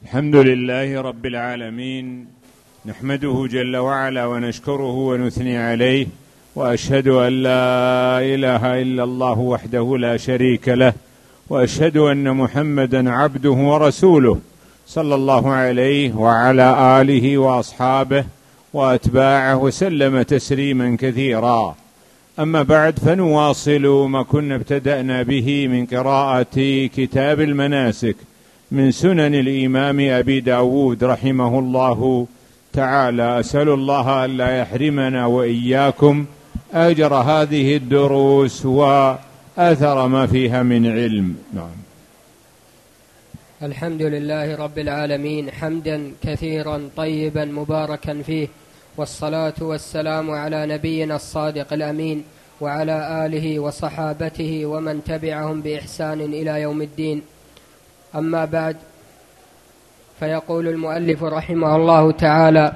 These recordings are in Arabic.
الحمد لله رب العالمين، نحمده جل وعلا ونشكره ونثني عليه، وأشهد أن لا إله إلا الله وحده لا شريك له، وأشهد أن محمدا عبده ورسوله صلى الله عليه وعلى آله وأصحابه وأتباعه وسلم تسليما كثيرا. أما بعد، فنواصل ما كنا ابتدأنا به من قراءة كتاب المناسك من سنن الإمام أبي داود رحمه الله تعالى. أسأل الله أن لا يحرمنا وإياكم أجر هذه الدروس وأثر ما فيها من علم. نعم. الحمد لله رب العالمين، حمدا كثيرا طيبا مباركا فيه، والصلاة والسلام على نبينا الصادق الأمين وعلى آله وصحابته ومن تبعهم بإحسان إلى يوم الدين. أما بعد، فيقول المؤلف رحمه الله تعالى: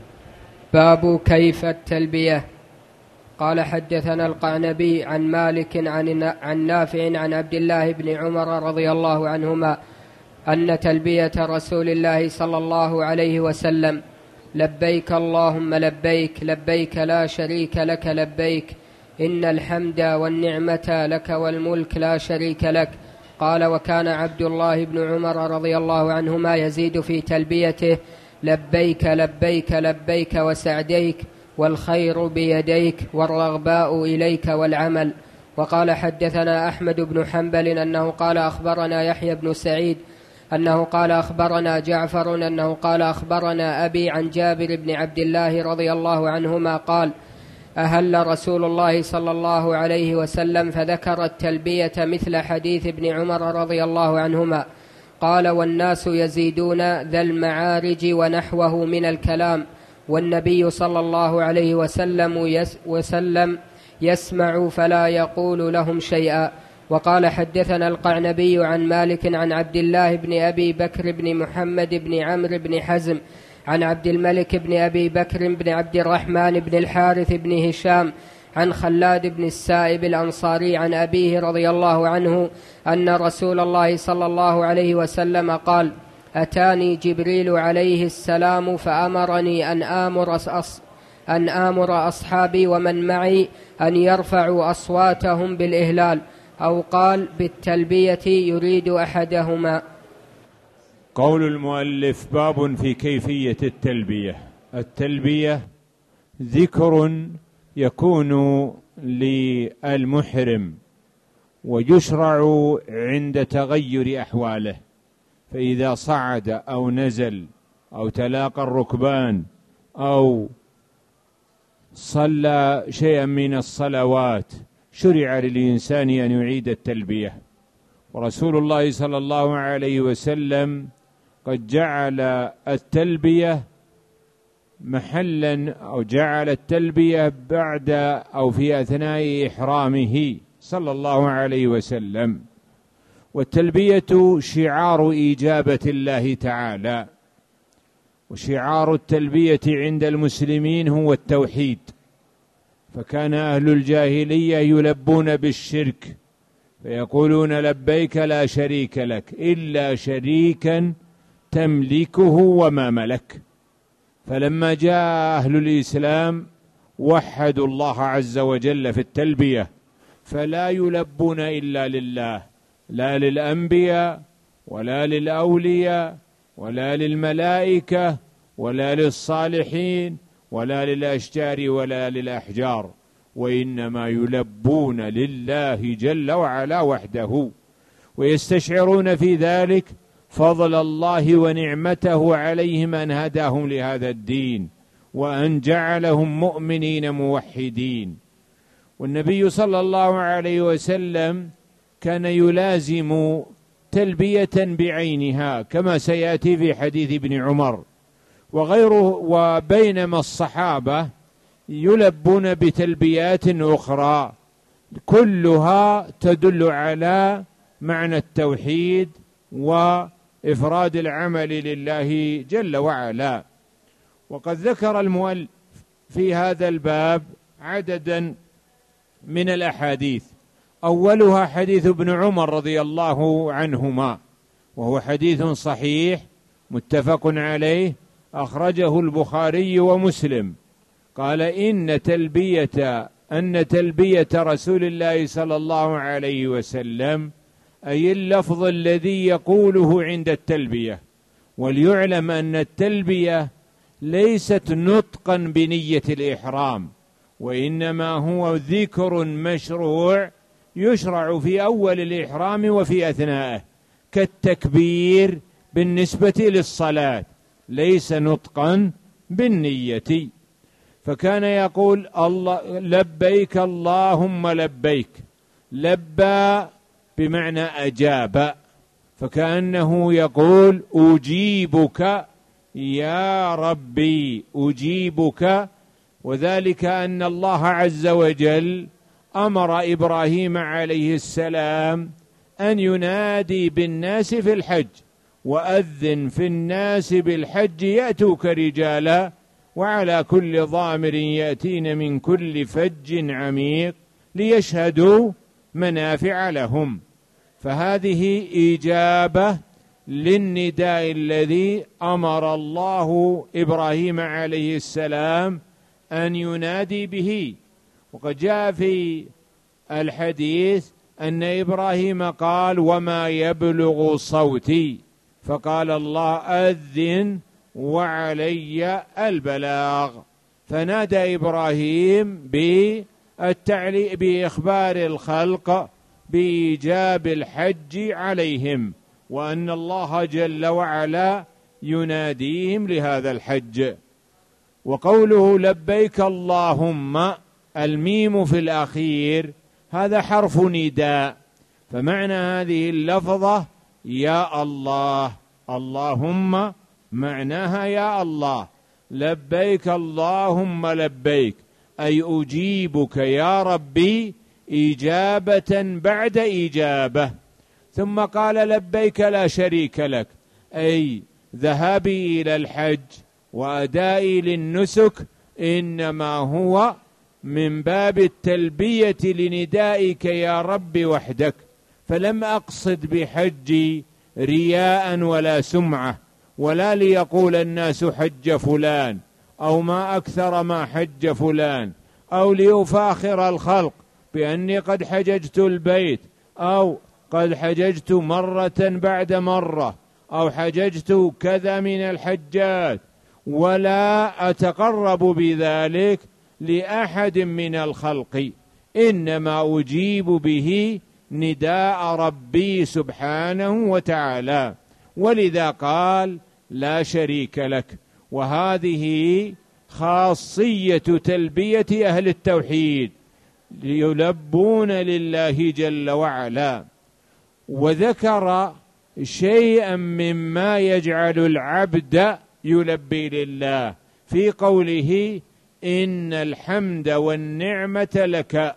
باب كيف التلبية. قال: حدثنا القعنبي عن مالك عن نافع عن عبد الله بن عمر رضي الله عنهما أن تلبية رسول الله صلى الله عليه وسلم: لبيك اللهم لبيك، لبيك لا شريك لك لبيك، إن الحمد والنعمة لك والملك لا شريك لك. قال: وكان عبد الله بن عمر رضي الله عنهما يزيد في تلبيته: لبيك لبيك لبيك وسعديك، والخير بيديك، والرغباء إليك والعمل. وقال: حدثنا أحمد بن حنبل أنه قال: أخبرنا يحيى بن سعيد أنه قال: أخبرنا جعفر أنه قال: أخبرنا أبي عن جابر بن عبد الله رضي الله عنهما قال: أهل رسول الله صلى الله عليه وسلم، فذكر التلبية مثل حديث ابن عمر رضي الله عنهما. قال: والناس يزيدون ذا المعارج ونحوه من الكلام، والنبي صلى الله عليه وسلم يسمع فلا يقول لهم شيئا. وقال: حدثنا القعنبي عن مالك عن عبد الله بن أبي بكر بن محمد بن عمرو بن حزم عن عبد الملك بن أبي بكر بن عبد الرحمن بن الحارث بن هشام عن خلاد بن السائب الأنصاري عن أبيه رضي الله عنه أن رسول الله صلى الله عليه وسلم قال: أتاني جبريل عليه السلام فأمرني أن آمر أصحابي ومن معي أن يرفعوا أصواتهم بالإهلال، أو قال بالتلبية يريد أحدهما. قول المؤلف: باب في كيفية التلبية. التلبية ذكر يكون للمحرم ويشرع عند تغير أحواله، فإذا صعد أو نزل أو تلاقى الركبان أو صلى شيئا من الصلوات شرع للإنسان أن يعيد التلبية. ورسول الله صلى الله عليه وسلم قد جعل التلبية محلا، أو جعل التلبية بعد أو في أثناء إحرامه صلى الله عليه وسلم. والتلبية شعار إجابة الله تعالى، وشعار التلبية عند المسلمين هو التوحيد، فكان أهل الجاهلية يلبون بالشرك فيقولون: لبيك لا شريك لك إلا شريكا تملكه وما ملك. فلما جاء أهل الإسلام وحدوا الله عز وجل في التلبية، فلا يلبون إلا لله، لا للأنبياء ولا للأولياء ولا للملائكة ولا للصالحين ولا للأشجار ولا للأحجار، وإنما يلبون لله جل وعلا وحده، ويستشعرون في ذلك فضل الله ونعمته عليهم أن هداهم لهذا الدين وأن جعلهم مؤمنين موحدين. والنبي صلى الله عليه وسلم كان يلازم تلبية بعينها كما سيأتي في حديث ابن عمر وغيره، وبينما الصحابة يلبون بتلبيات أخرى كلها تدل على معنى التوحيد وإفراد العمل لله جل وعلا. وقد ذكر المؤلف في هذا الباب عددا من الأحاديث، أولها حديث ابن عمر رضي الله عنهما، وهو حديث صحيح متفق عليه، أخرجه البخاري ومسلم. قال أن تلبية رسول الله صلى الله عليه وسلم أي اللفظ الذي يقوله عند التلبية. وليعلم أن التلبية ليست نطقا بنية الإحرام، وإنما هو ذكر مشروع يشرع في أول الإحرام وفي أثنائه، كالتكبير بالنسبة للصلاة، ليس نطقا بالنية. فكان يقول الله لبيك اللهم لبيك، لبى بمعنى أجاب، فكأنه يقول أجيبك يا ربي أجيبك. وذلك أن الله عز وجل أمر إبراهيم عليه السلام أن ينادي بالناس في الحج، وأذن في الناس بالحج يأتوك رجالا وعلى كل ضامر يأتين من كل فج عميق ليشهدوا منافع لهم. فهذه إجابة للنداء الذي أمر الله إبراهيم عليه السلام أن ينادي به. وقد جاء في الحديث أن إبراهيم قال وما يبلغ صوتي، فقال الله أذن وعلي البلاغ. فنادى إبراهيم بإخبار الخلق بإيجاب الحج عليهم، وأن الله جل وعلا يناديهم لهذا الحج. وقوله لبيك اللهم، الميم في الأخير هذا حرف نداء، فمعنى هذه اللفظة يا الله، اللهم معناها يا الله، لبيك اللهم لبيك أي أجيبك يا ربي إجابة بعد إجابة. ثم قال لبيك لا شريك لك، أي ذهابي إلى الحج وأدائي للنسك إنما هو من باب التلبية لندائك يا رب وحدك، فلم أقصد بحجي رياء ولا سمعة، ولا ليقول الناس حج فلان أو ما أكثر ما حج فلان، أو ليفاخر الخلق بأني قد حججت البيت، أو قد حججت مرة بعد مرة، أو حججت كذا من الحجات، ولا أتقرب بذلك لأحد من الخلق، إنما أجيب به نداء ربي سبحانه وتعالى. ولذا قال لا شريك لك. وهذه خاصية تلبية أهل التوحيد، يلبون لله جل وعلا. وذكر شيئا مما يجعل العبد يلبي لله في قوله إن الحمد والنعمة لك.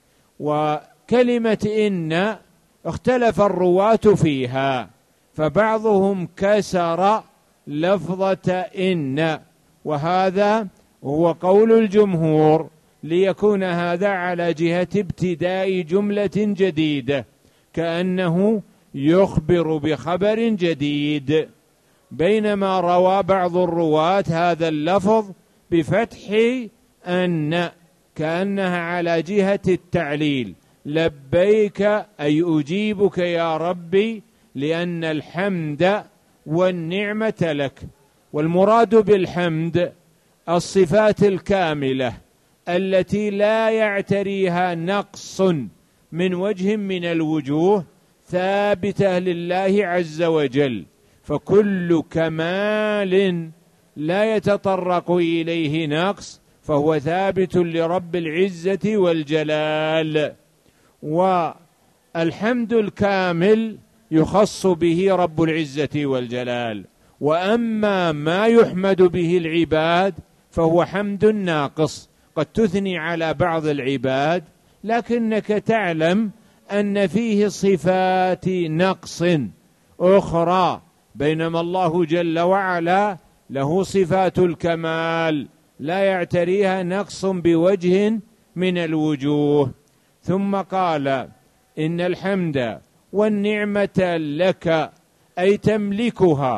وكلمة إن اختلف الرواة فيها، فبعضهم كسر لفظة إن، وهذا هو قول الجمهور، ليكون هذا على جهة ابتداء جملة جديدة، كأنه يخبر بخبر جديد. بينما روى بعض الرواة هذا اللفظ بفتح أن، كأنها على جهة التعليل، لبيك أي أجيبك يا ربي لأن الحمد والنعمة لك. والمراد بالحمد الصفات الكاملة التي لا يعتريها نقص من وجه من الوجوه، ثابتة لله عز وجل، فكل كمال لا يتطرق إليه نقص فهو ثابت لرب العزة والجلال. والحمد الكامل يخص به رب العزة والجلال، وأما ما يحمد به العباد فهو حمد ناقص، قد تثني على بعض العباد لكنك تعلم أن فيه صفات نقص أخرى، بينما الله جل وعلا له صفات الكمال لا يعتريها نقص بوجه من الوجوه. ثم قال إن الحمد والنعمة لك أي تملكها،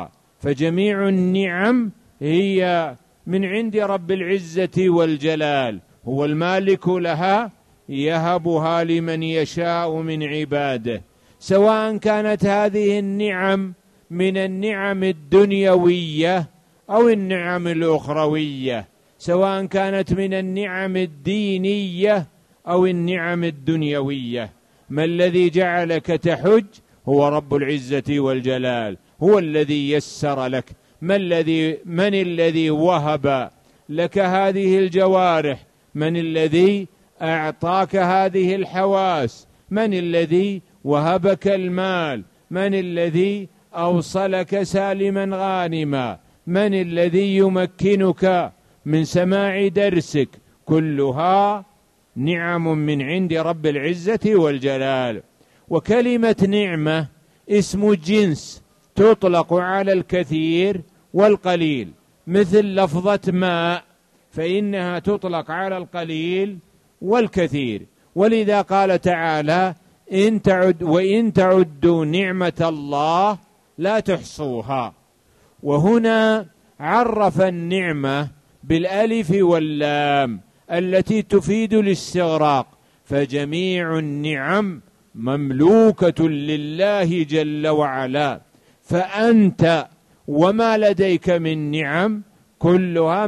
فجميع النعم هي من عند رب العزة والجلال، هو المالك لها، يهبها لمن يشاء من عباده، سواء كانت هذه النعم من النعم الدنيوية أو النعم الأخروية، سواء كانت من النعم الدينية أو النعم الدنيوية. ما الذي جعلك تحج؟ هو رب العزة والجلال، هو الذي يسر لك. من الذي وهب لك هذه الجوارح؟ من الذي أعطاك هذه الحواس؟ من الذي وهبك المال؟ من الذي أوصلك سالما غانما؟ من الذي يمكنك من سماع درسك؟ كلها نعم من عند رب العزة والجلال. وكلمة نعمة اسم جنس تطلق على الكثير والقليل، مثل لفظة ماء فإنها تطلق على القليل والكثير. ولذا قال تعالى: وإن تعدوا نعمة الله لا تحصوها. وهنا عرف النعمة بالألف واللام التي تفيد الاستغراق، فجميع النعم مملوكة لله جل وعلا، فأنت وما لديك من نعم كلها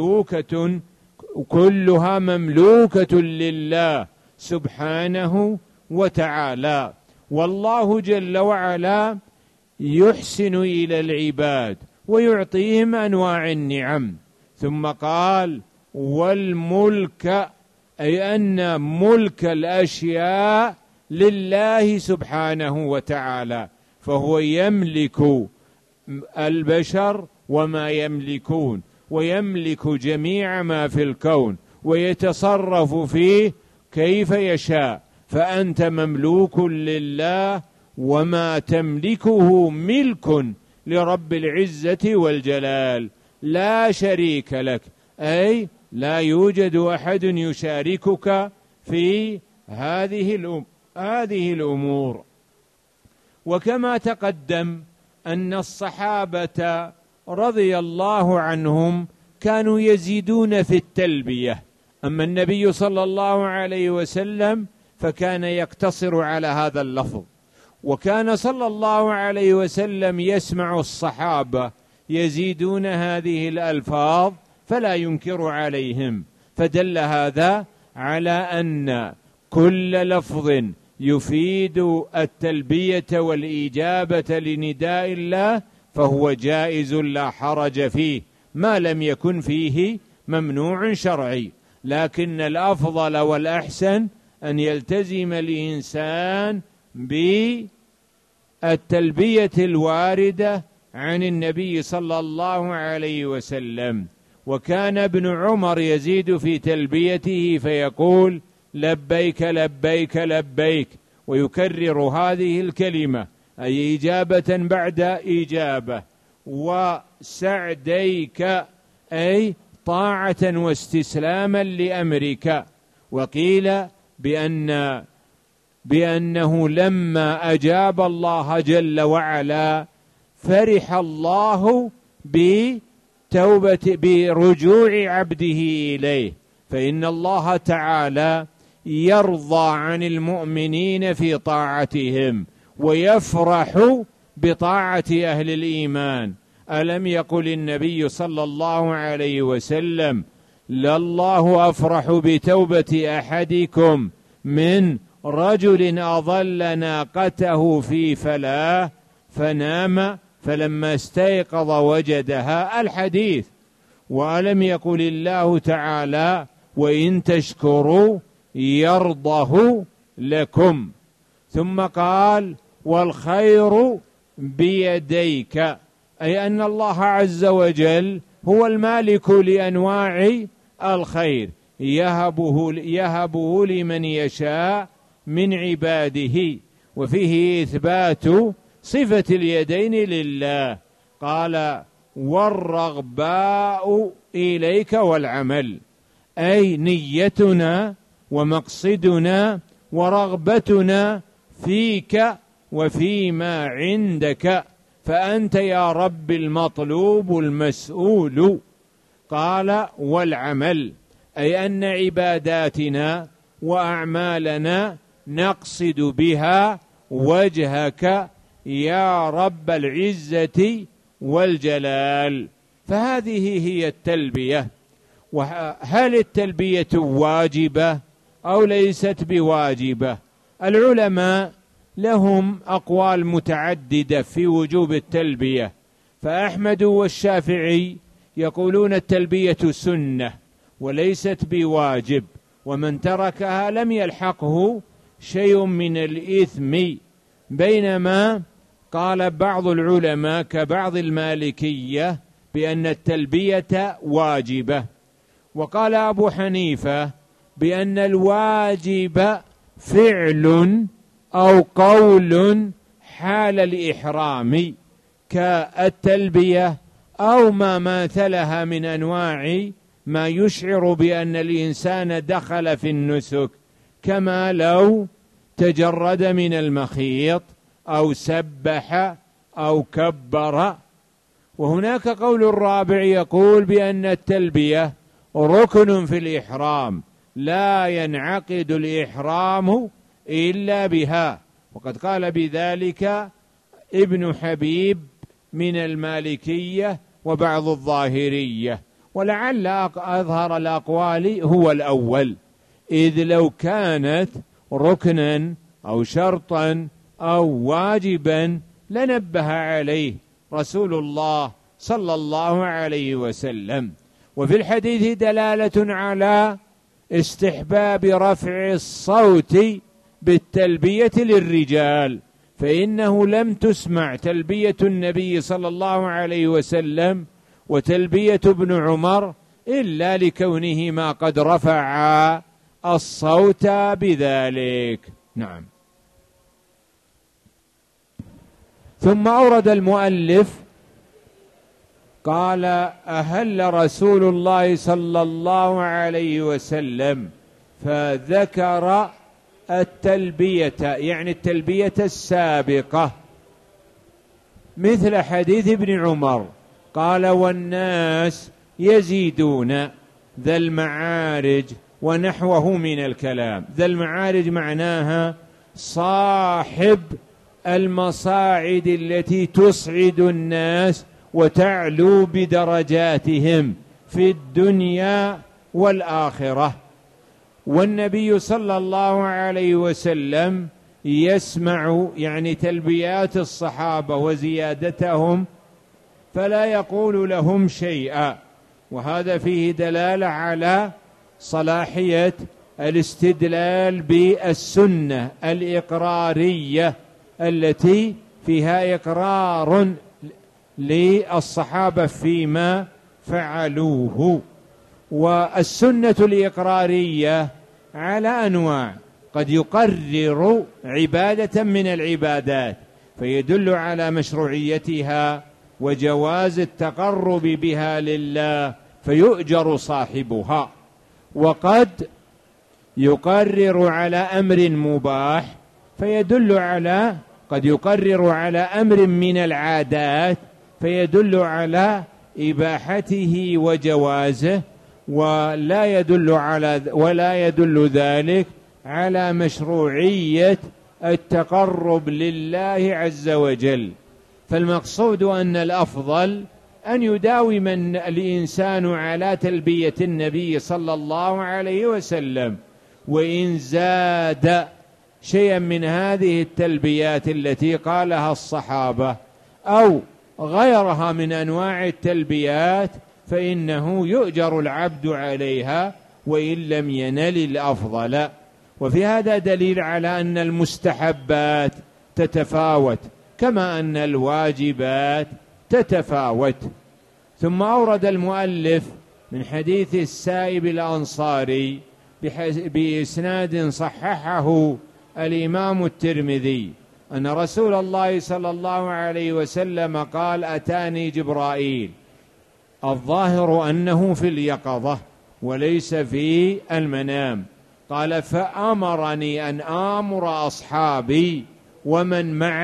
مملوكة لله سبحانه وتعالى. والله جل وعلا يحسن إلى العباد ويعطيهم أنواع النعم. ثم قال: والملك، أي أن ملك الأشياء لله سبحانه وتعالى، فهو يملك البشر وما يملكون، ويملك جميع ما في الكون، ويتصرف فيه كيف يشاء. فأنت مملوك لله، وما تملكه ملك لرب العزة والجلال، لا شريك لك، أي لا يوجد أحد يشاركك في هذه الأمور. وكما تقدم أن الصحابة رضي الله عنهم كانوا يزيدون في التلبية، أما النبي صلى الله عليه وسلم فكان يقتصر على هذا اللفظ. وكان صلى الله عليه وسلم يسمع الصحابة يزيدون هذه الألفاظ فلا ينكر عليهم، فدل هذا على أن كل لفظ يفيد التلبية والإجابة لنداء الله فهو جائز لا حرج فيه، ما لم يكن فيه ممنوع شرعي. لكن الأفضل والأحسن أن يلتزم الإنسان بالتلبية الواردة عن النبي صلى الله عليه وسلم. وكان ابن عمر يزيد في تلبيته فيقول: لبيك لبيك لبيك، ويكرر هذه الكلمة، أي إجابة بعد إجابة. وسعديك، أي طاعة واستسلاما لأمرك. وقيل بأنه لما أجاب الله جل وعلا فرح الله برجوع عبده إليه، فإن الله تعالى يرضى عن المؤمنين في طاعتهم ويفرح بطاعة أهل الإيمان. ألم يقل النبي صلى الله عليه وسلم: لله أفرح بتوبة أحدكم من رجل أضل ناقته في فلاة فنام فلما استيقظ وجدها، الحديث. وألم يقل الله تعالى: وإن تشكروا يرضه لكم. ثم قال: والخير بيديك، أي أن الله عز وجل هو المالك لأنواع الخير، يهبه لمن يشاء من عباده. وفيه إثبات صفة اليدين لله. قال: والرغباء إليك والعمل، أي نيتنا ومقصدنا ورغبتنا فيك وفيما عندك، فأنت يا رب المطلوب المسؤول. قال: والعمل، أي أن عباداتنا وأعمالنا نقصد بها وجهك يا رب العزة والجلال. فهذه هي التلبية. وهل التلبية واجبة أو ليست بواجبة؟ العلماء لهم أقوال متعددة في وجوب التلبية، فأحمد والشافعي يقولون التلبية سنة وليست بواجب، ومن تركها لم يلحقه شيء من الإثم، بينما قال بعض العلماء كبعض المالكية بأن التلبية واجبة. وقال أبو حنيفة بأن الواجب فعل أو قول حال الإحرام كالتلبية أو ما ماثلها من أنواع ما يشعر بأن الإنسان دخل في النسك، كما لو تجرد من المخيط أو سبح أو كبر. وهناك قول الرابع يقول بأن التلبية ركن في الإحرام، لا ينعقد الإحرام إلا بها، وقد قال بذلك ابن حبيب من المالكية وبعض الظاهرية. ولعل أظهر الأقوال هو الأول، إذ لو كانت ركنا أو شرطا أو واجبا لنبه عليه رسول الله صلى الله عليه وسلم. وفي الحديث دلالة على استحباب رفع الصوت بالتلبية للرجال، فإنه لم تسمع تلبية النبي صلى الله عليه وسلم وتلبية ابن عمر إلا لكونهما قد رفعا الصوت بذلك. نعم. ثم أورد المؤلف قال: أهل رسول الله صلى الله عليه وسلم، فذكر التلبية، يعني التلبية السابقة، مثل حديث ابن عمر قال: والناس يزيدون ذا المعارج ونحوه من الكلام. ذا المعارج معناها صاحب المصاعد التي تصعد الناس وتعلو بدرجاتهم في الدنيا والآخرة. والنبي صلى الله عليه وسلم يسمع يعني تلبيات الصحابة وزيادتهم فلا يقول لهم شيئا، وهذا فيه دلالة على صلاحية الاستدلال بالسنة الإقرارية التي فيها إقرار للصحابة فيما فعلوه. والسنة الإقرارية على أنواع، قد يقرر عبادة من العبادات فيدل على مشروعيتها وجواز التقرب بها لله فيؤجر صاحبها، وقد يقرر على أمر مباح فيدل على، قد يقرر على أمر من العادات فيدل على إباحته وجوازه، ولا يدل ذلك على مشروعية التقرب لله عز وجل. فالمقصود أن الأفضل أن يداوم الإنسان على تلبية النبي صلى الله عليه وسلم، وإن زاد شيئا من هذه التلبيات التي قالها الصحابة أو غيرها من أنواع التلبيات فإنه يؤجر العبد عليها وإن لم ينل الأفضل. وفي هذا دليل على أن المستحبات تتفاوت كما أن الواجبات تتفاوت. ثم أورد المؤلف من حديث السائب الأنصاري بإسناد صححه الإمام الترمذي أن رسول الله صلى الله عليه وسلم قال: أتاني جبرائيل، الظاهر أنه في اليقظة وليس في المنام، قال: فأمرني أن آمر أصحابي ومن معي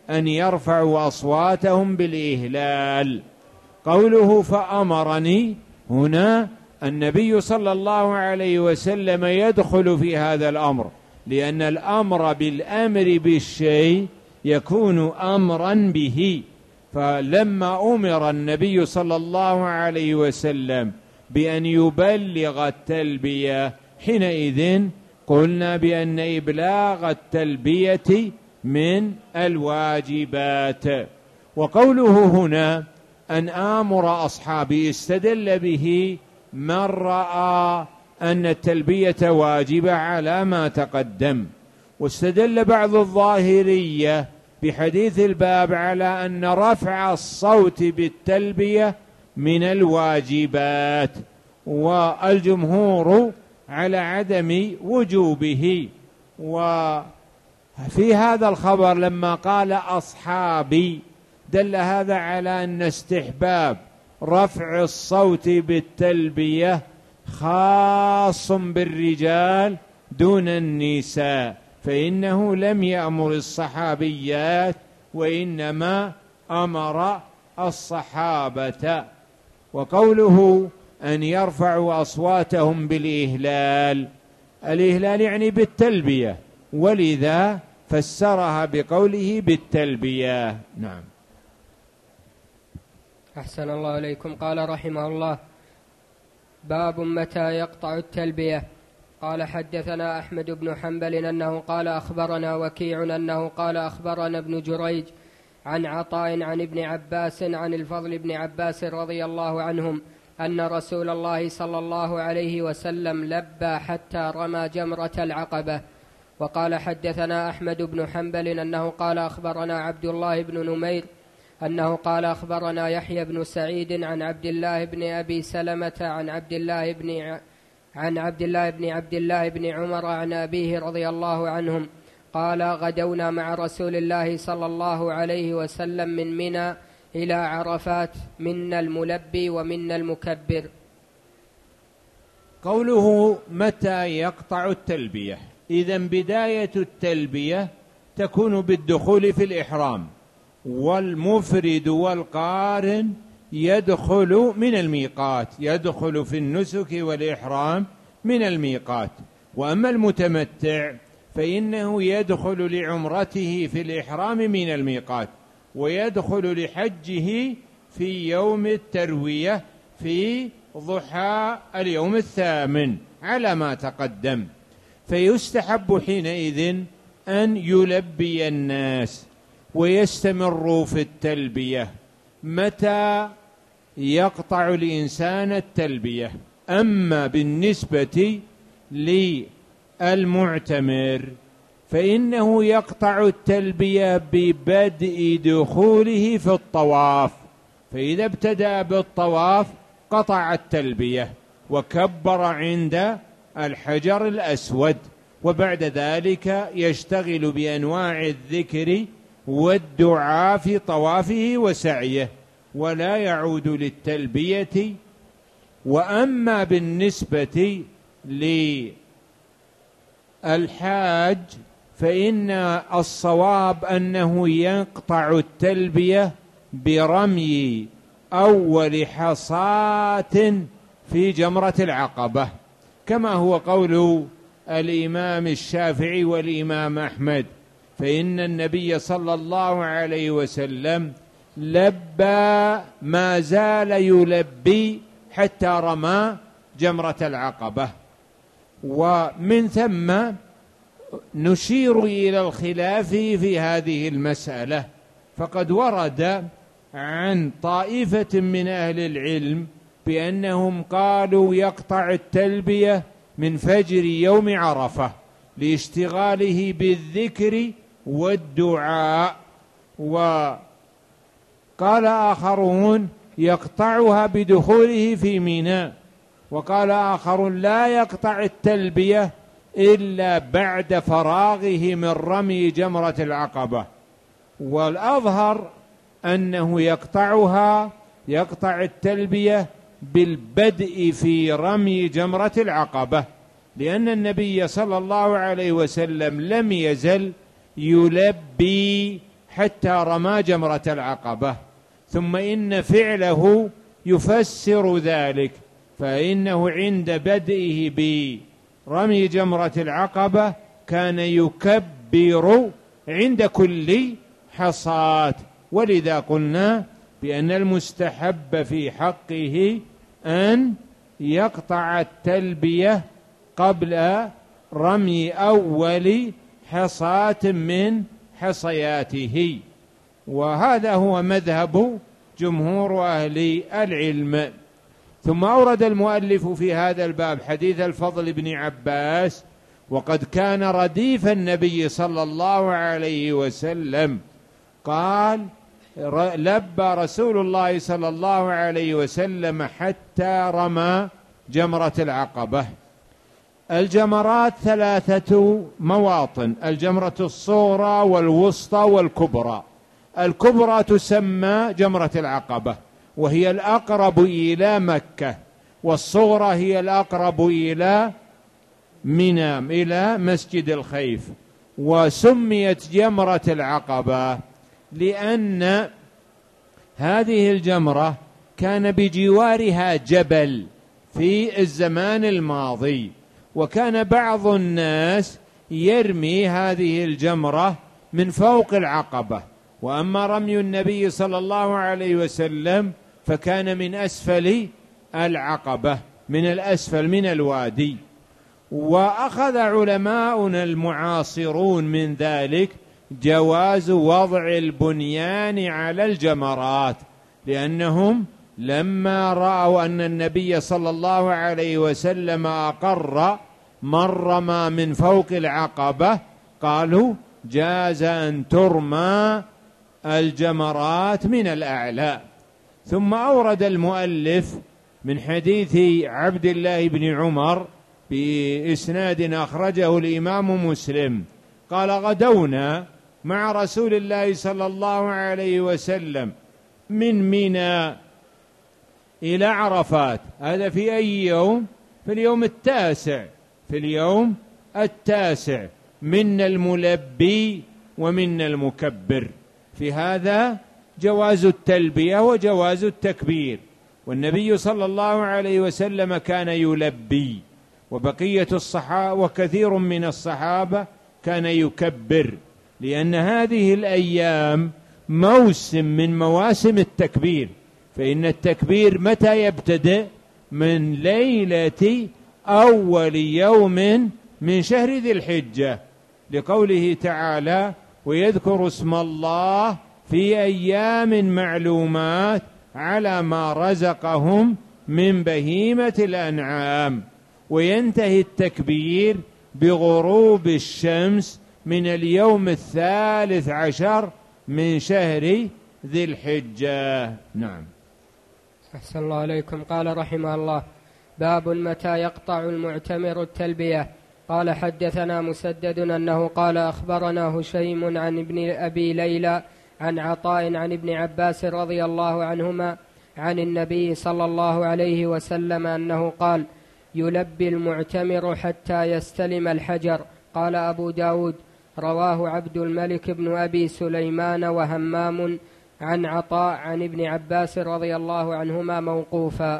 أن يرفعوا أصواتهم بالإهلال. قوله فأمرني، هنا النبي صلى الله عليه وسلم يدخل في هذا الأمر، لأن الأمر بالأمر بالشيء يكون أمرا به. فلما أمر النبي صلى الله عليه وسلم بأن يبلغ التلبية، حينئذ قلنا بأن إبلاغ التلبية من الواجبات. وقوله هنا أن آمر أصحابي استدل به من رأى أن التلبية واجبة على ما تقدم، واستدل بعض الظاهرية بحديث الباب على أن رفع الصوت بالتلبية من الواجبات، والجمهور على عدم وجوبه. وفي هذا الخبر لما قال أصحابي دل هذا على أن استحباب رفع الصوت بالتلبية خاص بالرجال دون النساء، فإنه لم يأمر الصحابيات وإنما أمر الصحابة. وقوله أن يرفعوا أصواتهم بالإهلال، الإهلال يعني بالتلبية، ولذا فسرها بقوله بالتلبية. نعم. أحسن الله إليكم. قال رحمه الله: باب متى يقطع التلبية. قال حدثنا أحمد بن حنبل أنه قال أخبرنا وكيع أنه قال أخبرنا ابن جريج عن عطاء عن ابن عباس عن الفضل بن عباس رضي الله عنهم أن رسول الله صلى الله عليه وسلم لبى حتى رمى جمرة العقبة. وقال حدثنا أحمد بن حنبل أنه قال أخبرنا عبد الله بن نمير أنه قال أخبرنا يحيى بن سعيد عن عبد الله بن أبي سلمة عن عبد الله بن عمر عن أبيه رضي الله عنهم قال: غدونا مع رسول الله صلى الله عليه وسلم من منى إلى عرفات، منا الملبي ومنا المكبر. قوله متى يقطع التلبية، إذن بداية التلبية تكون بالدخول في الإحرام، والمفرد والقارن يدخل من الميقات، يدخل في النسك والإحرام من الميقات. وأما المتمتع فإنه يدخل لعمرته في الإحرام من الميقات، ويدخل لحجه في يوم التروية في ضحى اليوم الثامن على ما تقدم. فيستحب حينئذ أن يلبي الناس ويستمروا في التلبية. متى يقطع الإنسان التلبية؟ أما بالنسبة للمعتمر فإنه يقطع التلبية ببدء دخوله في الطواف، فإذا ابتدأ بالطواف قطع التلبية وكبر عند الحجر الأسود، وبعد ذلك يشتغل بأنواع الذكر والدعاء في طوافه وسعيه ولا يعود للتلبية. وأما بالنسبة للحاج فإن الصواب أنه يقطع التلبية برمي أول حصاة في جمرة العقبة، كما هو قول الإمام الشافعي والإمام أحمد، فإن النبي صلى الله عليه وسلم لبى ما زال يلبي حتى رمى جمرة العقبة. ومن ثم نشير إلى الخلاف في هذه المسألة، فقد ورد عن طائفة من أهل العلم بأنهم قالوا يقطع التلبية من فجر يوم عرفة لاشتغاله بالذكر والدعاء، وقال آخرون يقطعها بدخوله في منى، وقال آخر لا يقطع التلبية إلا بعد فراغه من رمي جمرة العقبة. والأظهر أنه يقطع التلبية بالبدء في رمي جمرة العقبة، لأن النبي صلى الله عليه وسلم لم يزل يلبي حتى رمى جمرة العقبة. ثم إن فعله يفسر ذلك، فإنه عند بدئه برمي جمرة العقبة كان يكبر عند كل حصاة، ولذا قلنا بأن المستحب في حقه أن يقطع التلبية قبل رمي أول حصاة من حصياته، وهذا هو مذهب جمهور أهل العلم. ثم أورد المؤلف في هذا الباب حديث الفضل بن عباس: وقد كان رديف النبي صلى الله عليه وسلم، قال: لبى رسول الله صلى الله عليه وسلم حتى رمى جمرة العقبة. الجمرات 3 مواطن: الجمرة الصغرى والوسطى والكبرى. الكبرى تسمى جمرة العقبة، وهي الأقرب إلى مكة، والصغرى هي الأقرب إلى منى، إلى مسجد الخيف. وسميت جمرة العقبة لأن هذه الجمرة كان بجوارها جبل في الزمان الماضي، وكان بعض الناس يرمي هذه الجمرة من فوق العقبة، وأما رمي النبي صلى الله عليه وسلم فكان من أسفل العقبة، من الأسفل من الوادي. وأخذ علماؤنا المعاصرون من ذلك جواز وضع البنيان على الجمرات، لأنهم لما رأوا أن النبي صلى الله عليه وسلم أقر من رمى من فوق العقبة قالوا جاز أن ترمى الجمرات من الأعلى. ثم أورد المؤلف من حديث عبد الله بن عمر بإسناد أخرجه الإمام مسلم قال: غدونا مع رسول الله صلى الله عليه وسلم من منى إلى عرفات. هذا في أي يوم؟ في اليوم التاسع، في اليوم التاسع. منا الملبي ومنا المكبر. في هذا جواز التلبية وجواز التكبير، والنبي صلى الله عليه وسلم كان يلبي، وبقية الصحابة وكثير من الصحابة كان يكبر، لأن هذه الأيام موسم من مواسم التكبير. فإن التكبير متى يبتدئ؟ من ليلة أول يوم من شهر ذي الحجة، لقوله تعالى: ويذكر اسم الله في أيام معلومات على ما رزقهم من بهيمة الأنعام. وينتهي التكبير بغروب الشمس من اليوم 13 من شهر ذي الحجة. نعم. أحسن الله عليكم. قال رحمه الله: باب متى يقطع المعتمر التلبية. قال: حدثنا مسدد أنه قال: أخبرنا هشيم عن ابن أبي ليلى عن عطاء عن ابن عباس رضي الله عنهما عن النبي صلى الله عليه وسلم أنه قال: يلبي المعتمر حتى يستلم الحجر. قال أبو داود: رواه عبد الملك بن أبي سليمان وهمام عن عطاء عن ابن عباس رضي الله عنهما موقوفا.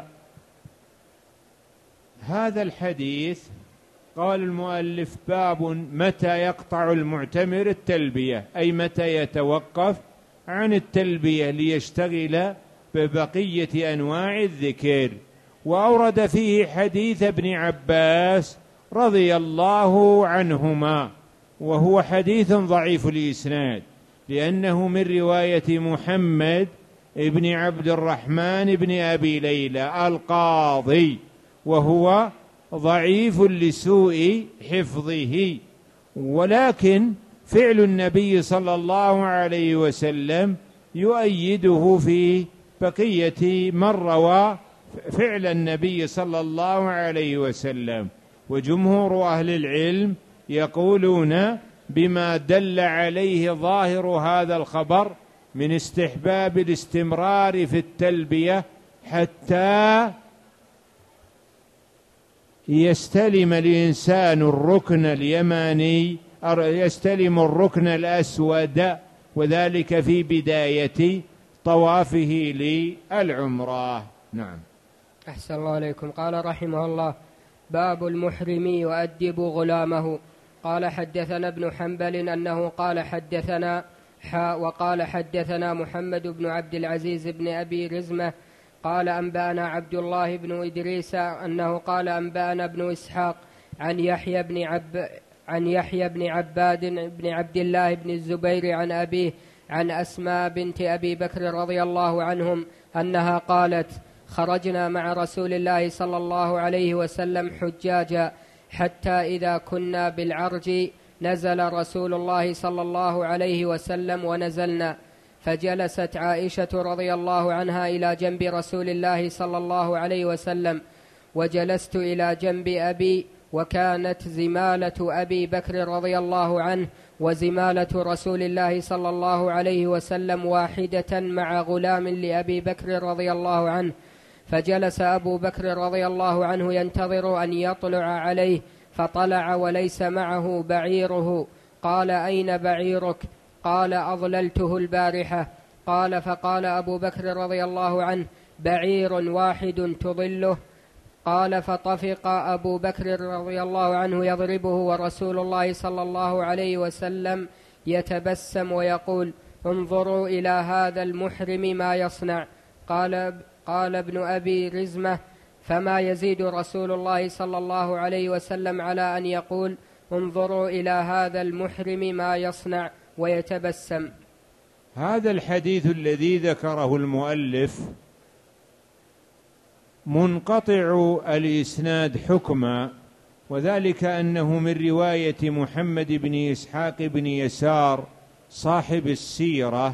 هذا الحديث قال المؤلف: باب متى يقطع المعتمر التلبية، أي متى يتوقف عن التلبية ليشتغل ببقية أنواع الذكر. وأورد فيه حديث ابن عباس رضي الله عنهما، وهو حديث ضعيف الإسناد، لأنه من رواية محمد ابن عبد الرحمن بن أبي ليلى القاضي، وهو ضعيف لسوء حفظه. ولكن فعل النبي صلى الله عليه وسلم يؤيده في بقية من روى فعل النبي صلى الله عليه وسلم. وجمهور أهل العلم يقولون بما دل عليه ظاهر هذا الخبر من استحباب الاستمرار في التلبية حتى يستلم الإنسان الركن اليماني، يستلم الركن الأسود وذلك في بداية طوافه للعمرة. نعم. أحسن الله عليكم. قال رحمه الله: باب المحرم يؤدب غلامه. قال حدثنا ابن حنبل أنه قال حدثنا وقال حدثنا محمد بن عبد العزيز بن أبي رزمة قال أنبأنا عبد الله بن إدريس أنه قال أنبأنا ابن إسحاق عن يحيى بن عباد بن عبد الله بن الزبير عن أبيه عن أسماء بنت أبي بكر رضي الله عنهم أنها قالت: خرجنا مع رسول الله صلى الله عليه وسلم حجاجا حتى إذا كنا بالعرج نزل رسول الله صلى الله عليه وسلم ونزلنا، فجلست عائشة رضي الله عنها إلى جنب رسول الله صلى الله عليه وسلم، وجلست إلى جنب أبي، وكانت زمالة أبي بكر رضي الله عنه وزمالة رسول الله صلى الله عليه وسلم واحدة مع غلام لأبي بكر رضي الله عنه، فجلس أبو بكر رضي الله عنه ينتظر أن يطلع عليه، فطلع وليس معه بعيره. قال: أين بعيرك؟ قال: أضللته البارحة. قال: فقال أبو بكر رضي الله عنه: بعير واحد تضله؟ قال: فطفق أبو بكر رضي الله عنه يضربه، ورسول الله صلى الله عليه وسلم يتبسم ويقول: انظروا إلى هذا المحرم ما يصنع. قال ابن أبي رزمة: فما يزيد رسول الله صلى الله عليه وسلم على أن يقول: انظروا إلى هذا المحرم ما يصنع ويتبسم. هذا الحديث الذي ذكره المؤلف منقطع الإسناد حكما، وذلك أنه من رواية محمد بن إسحاق بن يسار صاحب السيرة،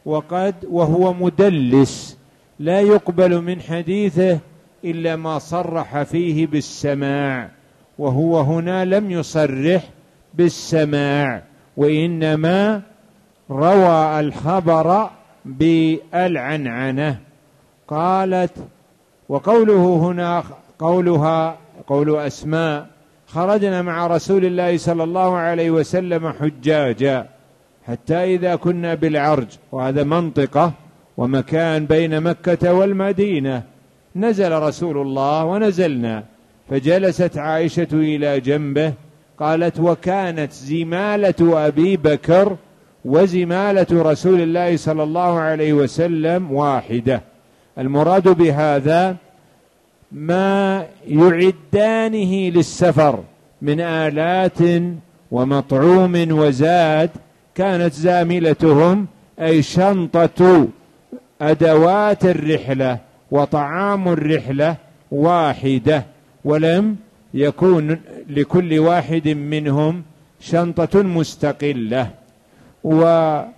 وهو مدلس لا يقبل من حديثه إلا ما صرح فيه بالسماع، وهو هنا لم يصرح بالسماع، وإنما روى الخبر بالعنعنة. قالت: وقوله هنا قول أسماء: خرجنا مع رسول الله صلى الله عليه وسلم حجاجا حتى إذا كنا بالعرج، وهذا منطقة ومكان بين مكة والمدينة، نزل رسول الله ونزلنا، فجلست عائشة إلى جنبه. قالت: وكانت زمالة أبي بكر وزمالة رسول الله صلى الله عليه وسلم واحدة. المراد بهذا ما يعدانه للسفر من آلات ومطعوم وزاد، كانت زاملتهم أي شنطة أدوات الرحلة وطعام الرحلة واحدة، ولم يكون لكل واحد منهم شنطة مستقلة. وكون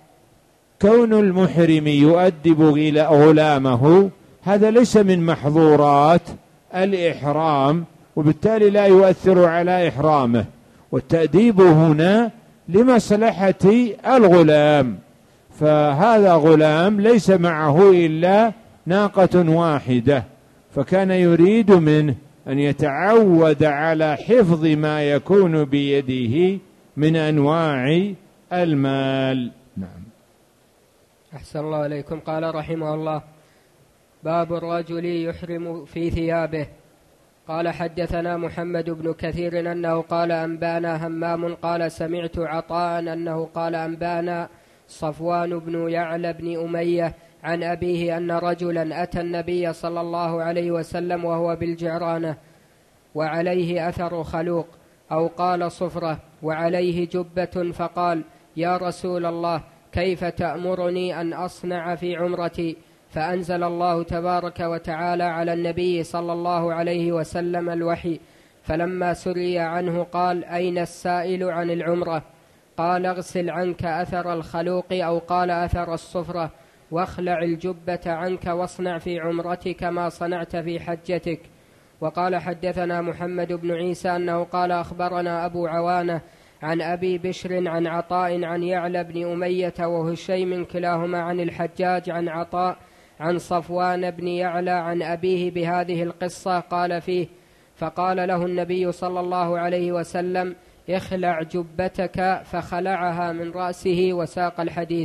المحرم يؤدب غلامه هذا ليس من محظورات الإحرام، وبالتالي لا يؤثر على إحرامه، والتأديب هنا لمصلحة الغلام، فهذا غلام ليس معه إلا ناقة واحدة، فكان يريد منه أن يتعود على حفظ ما يكون بيده من أنواع المال. نعم. أحسن الله عليكم. قال رحمه الله: باب الرجل يحرم في ثيابه. قال حدثنا محمد بن كثير أنه قال أنبانا همام قال سمعت عطاء أنه قال أنبانا صفوان بن يعلى بن أمية عن أبيه أن رجلا أتى النبي صلى الله عليه وسلم وهو بالجعرانة وعليه أثر خلوق أو قال صفرة وعليه جبة، فقال: يا رسول الله، كيف تأمرني أن أصنع في عمرتي؟ فأنزل الله تبارك وتعالى على النبي صلى الله عليه وسلم الوحي، فلما سري عنه قال: أين السائل عن العمرة؟ قال: اغسل عنك أثر الخلوق أو قال أثر الصفرة، واخلع الجبة عنك واصنع في عمرتك ما صنعت في حجتك. وقال حدثنا محمد بن عيسى أنه قال أخبرنا أبو عوانة عن أبي بشر عن عطاء عن يعلى بن أمية وهشيم كلاهما عن الحجاج عن عطاء عن صفوان بن يعلى عن أبيه بهذه القصة. قال فيه: فقال له النبي صلى الله عليه وسلم: اخلع جبتك، فخلعها من رأسه وساق الحديث.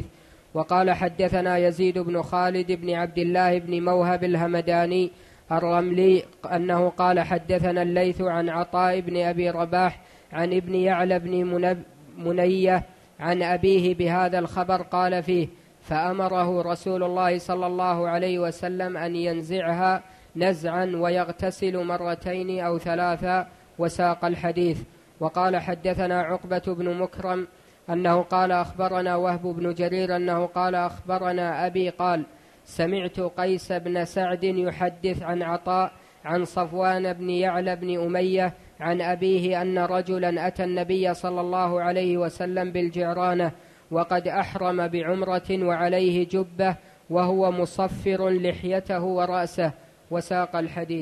وقال حدثنا يزيد بن خالد بن عبد الله بن موهب الهمداني الرملي أنه قال حدثنا الليث عن عطاء بن أبي رباح عن ابن يعلى بن منية عن أبيه بهذا الخبر قال فيه: فأمره رسول الله صلى الله عليه وسلم أن ينزعها نزعا ويغتسل مرتين أو ثلاثا، وساق الحديث. وقال حدثنا عقبة بن مكرم أنه قال أخبرنا وهب بن جرير أنه قال أخبرنا أبي قال: سمعت قيس بن سعد يحدث عن عطاء عن صفوان بن يعلى بن أمية عن أبيه أن رجلا أتى النبي صلى الله عليه وسلم بالجعرانة وقد أحرم بعمرة وعليه جبة وهو مصفر لحيته ورأسه، وساق الحديث.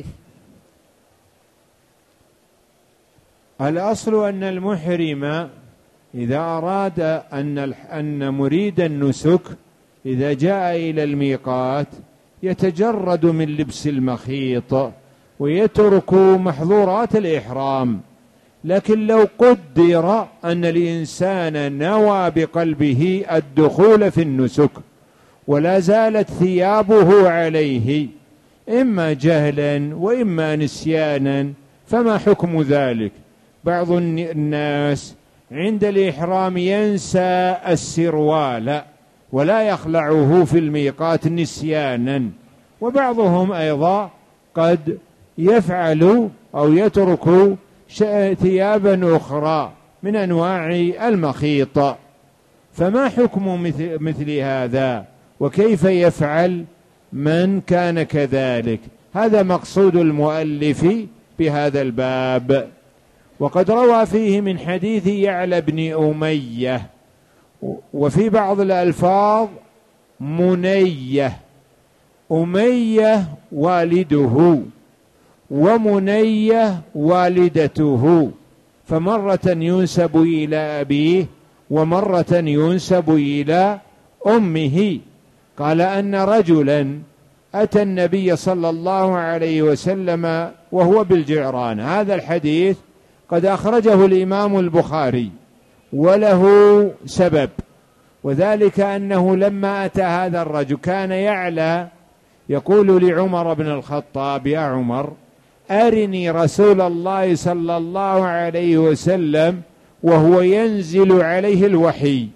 الأصل أن المحرم إذا أراد أن مريد النسك إذا جاء إلى الميقات يتجرد من لبس المخيط ويترك محظورات الإحرام. لكن لو قدر أن الإنسان نوى بقلبه الدخول في النسك ولا زالت ثيابه عليه إما جهلا وإما نسيانا، فما حكم ذلك؟ بعض الناس عند الإحرام ينسى السروال ولا يخلعه في الميقات نسيانا، وبعضهم أيضا قد يفعل أو يترك ثيابا أخرى من أنواع المخيط. فما حكم مثل هذا؟ وكيف يفعل من كان كذلك؟ هذا مقصود المؤلف بهذا الباب. وقد روى فيه من حديث يعلى بن أمية، وفي بعض الألفاظ منية، أمية والده ومنية والدته، فمرة ينسب إلى أبيه ومرة ينسب إلى أمه. قال أن رجلا أتى النبي صلى الله عليه وسلم وهو بالجعران. هذا الحديث قد أخرجه الإمام البخاري وله سبب، وذلك أنه لما أتى هذا الرجل كان يعلى يقول لعمر بن الخطاب: يا عمر أرني رسول الله صلى الله عليه وسلم وهو ينزل عليه الوحي.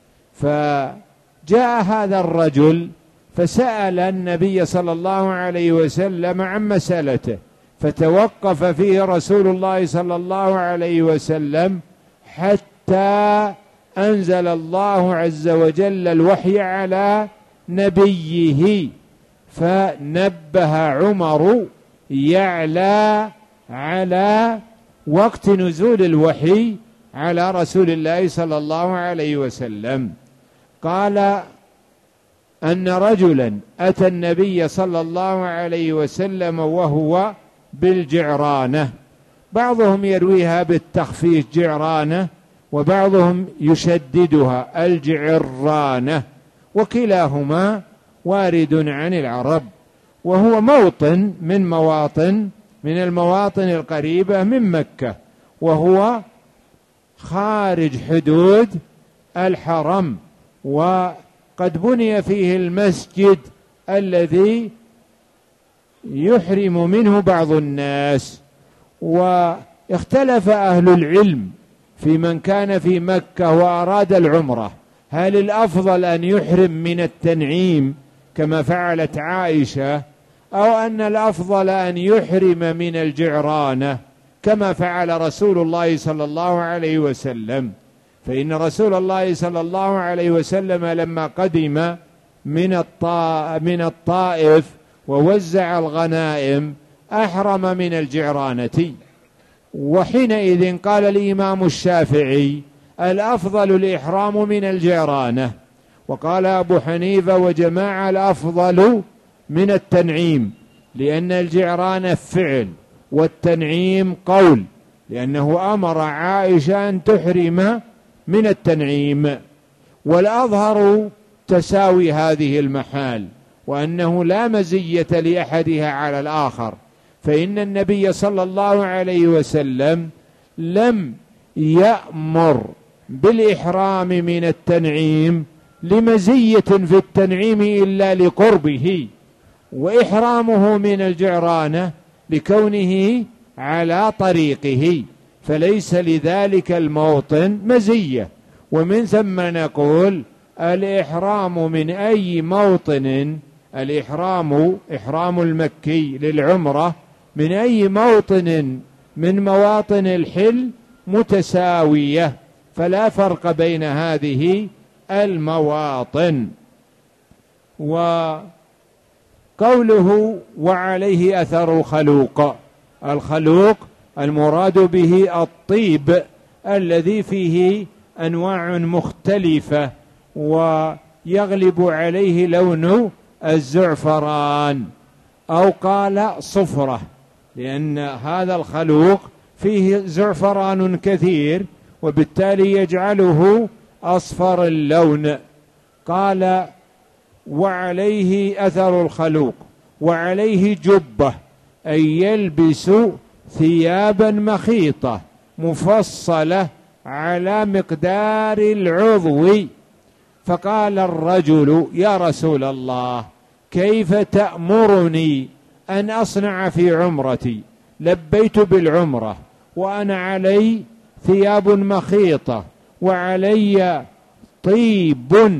فجاء هذا الرجل فسأل النبي صلى الله عليه وسلم عن مسألته، فتوقف فيه رسول الله صلى الله عليه وسلم حتى أنزل الله عز وجل الوحي على نبيه، فنبه عمر يعلى على وقت نزول الوحي على رسول الله صلى الله عليه وسلم. قال أن رجلا أتى النبي صلى الله عليه وسلم وهو بالجعرانة، بعضهم يرويها بالتخفيف جعرانة وبعضهم يشددها الجعرانة، وكلاهما وارد عن العرب، وهو موطن من المواطن القريبة من مكة، وهو خارج حدود الحرم، وقد بني فيه المسجد الذي يحرم منه بعض الناس. واختلف أهل العلم في من كان في مكة وأراد العمرة، هل الأفضل أن يحرم من التنعيم كما فعلت عائشة، أو أن الأفضل أن يحرم من الجعرانة كما فعل رسول الله صلى الله عليه وسلم؟ فإن رسول الله صلى الله عليه وسلم لما قدم من الطائف ووزع الغنائم أحرم من الجعرانة، وحينئذ قال الإمام الشافعي الأفضل الإحرام من الجعرانة، وقال أبو حنيفة وجماعة الأفضل من التنعيم، لأن الجعرانة فعل والتنعيم قول، لأنه أمر عائشة أن تحرم من التنعيم. والأظهر تساوي هذه المحال، وأنه لا مزية لأحدها على الآخر، فإن النبي صلى الله عليه وسلم لم يأمر بالإحرام من التنعيم لمزية في التنعيم إلا لقربه، وإحرامه من الجعرانة لكونه على طريقه، فليس لذلك الموطن مزية. ومن ثم نقول الإحرام من أي موطن، إحرام المكي للعمرة من أي موطن من مواطن الحل متساوية، فلا فرق بين هذه المواطن. وقوله وعليه أثر الخلوق، الخلوق المراد به الطيب الذي فيه أنواع مختلفة ويغلب عليه لون الزعفران، أو قال صفرة، لأن هذا الخلوق فيه زعفران كثير وبالتالي يجعله أصفر اللون. قال وعليه أثر الخلوق، وعليه جبة أي يلبس ثيابا مخيطة مفصلة على مقدار العضو. فقال الرجل يا رسول الله كيف تأمرني أن أصنع في عمرتي؟ لبيت بالعمرة وأنا علي ثياب مخيطة وعلي طيب.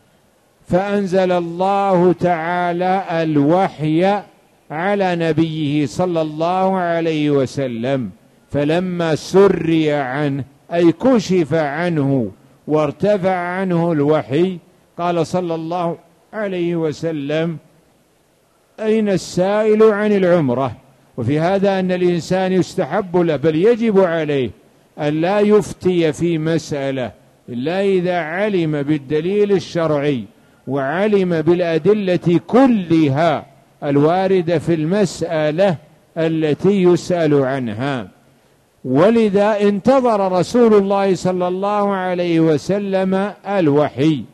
فأنزل الله تعالى الوحي على نبيه صلى الله عليه وسلم، فلما سري عنه أي كشف عنه وارتفع عنه الوحي قال صلى الله عليه وسلم أين السائل عن العمرة؟ وفي هذا أن الإنسان يستحب له بل يجب عليه أن لا يفتي في مسألة إلا إذا علم بالدليل الشرعي وعلم بالأدلة كلها الواردة في المسألة التي يسأل عنها. ولذا انتظر رسول الله صلى الله عليه وسلم الوحي،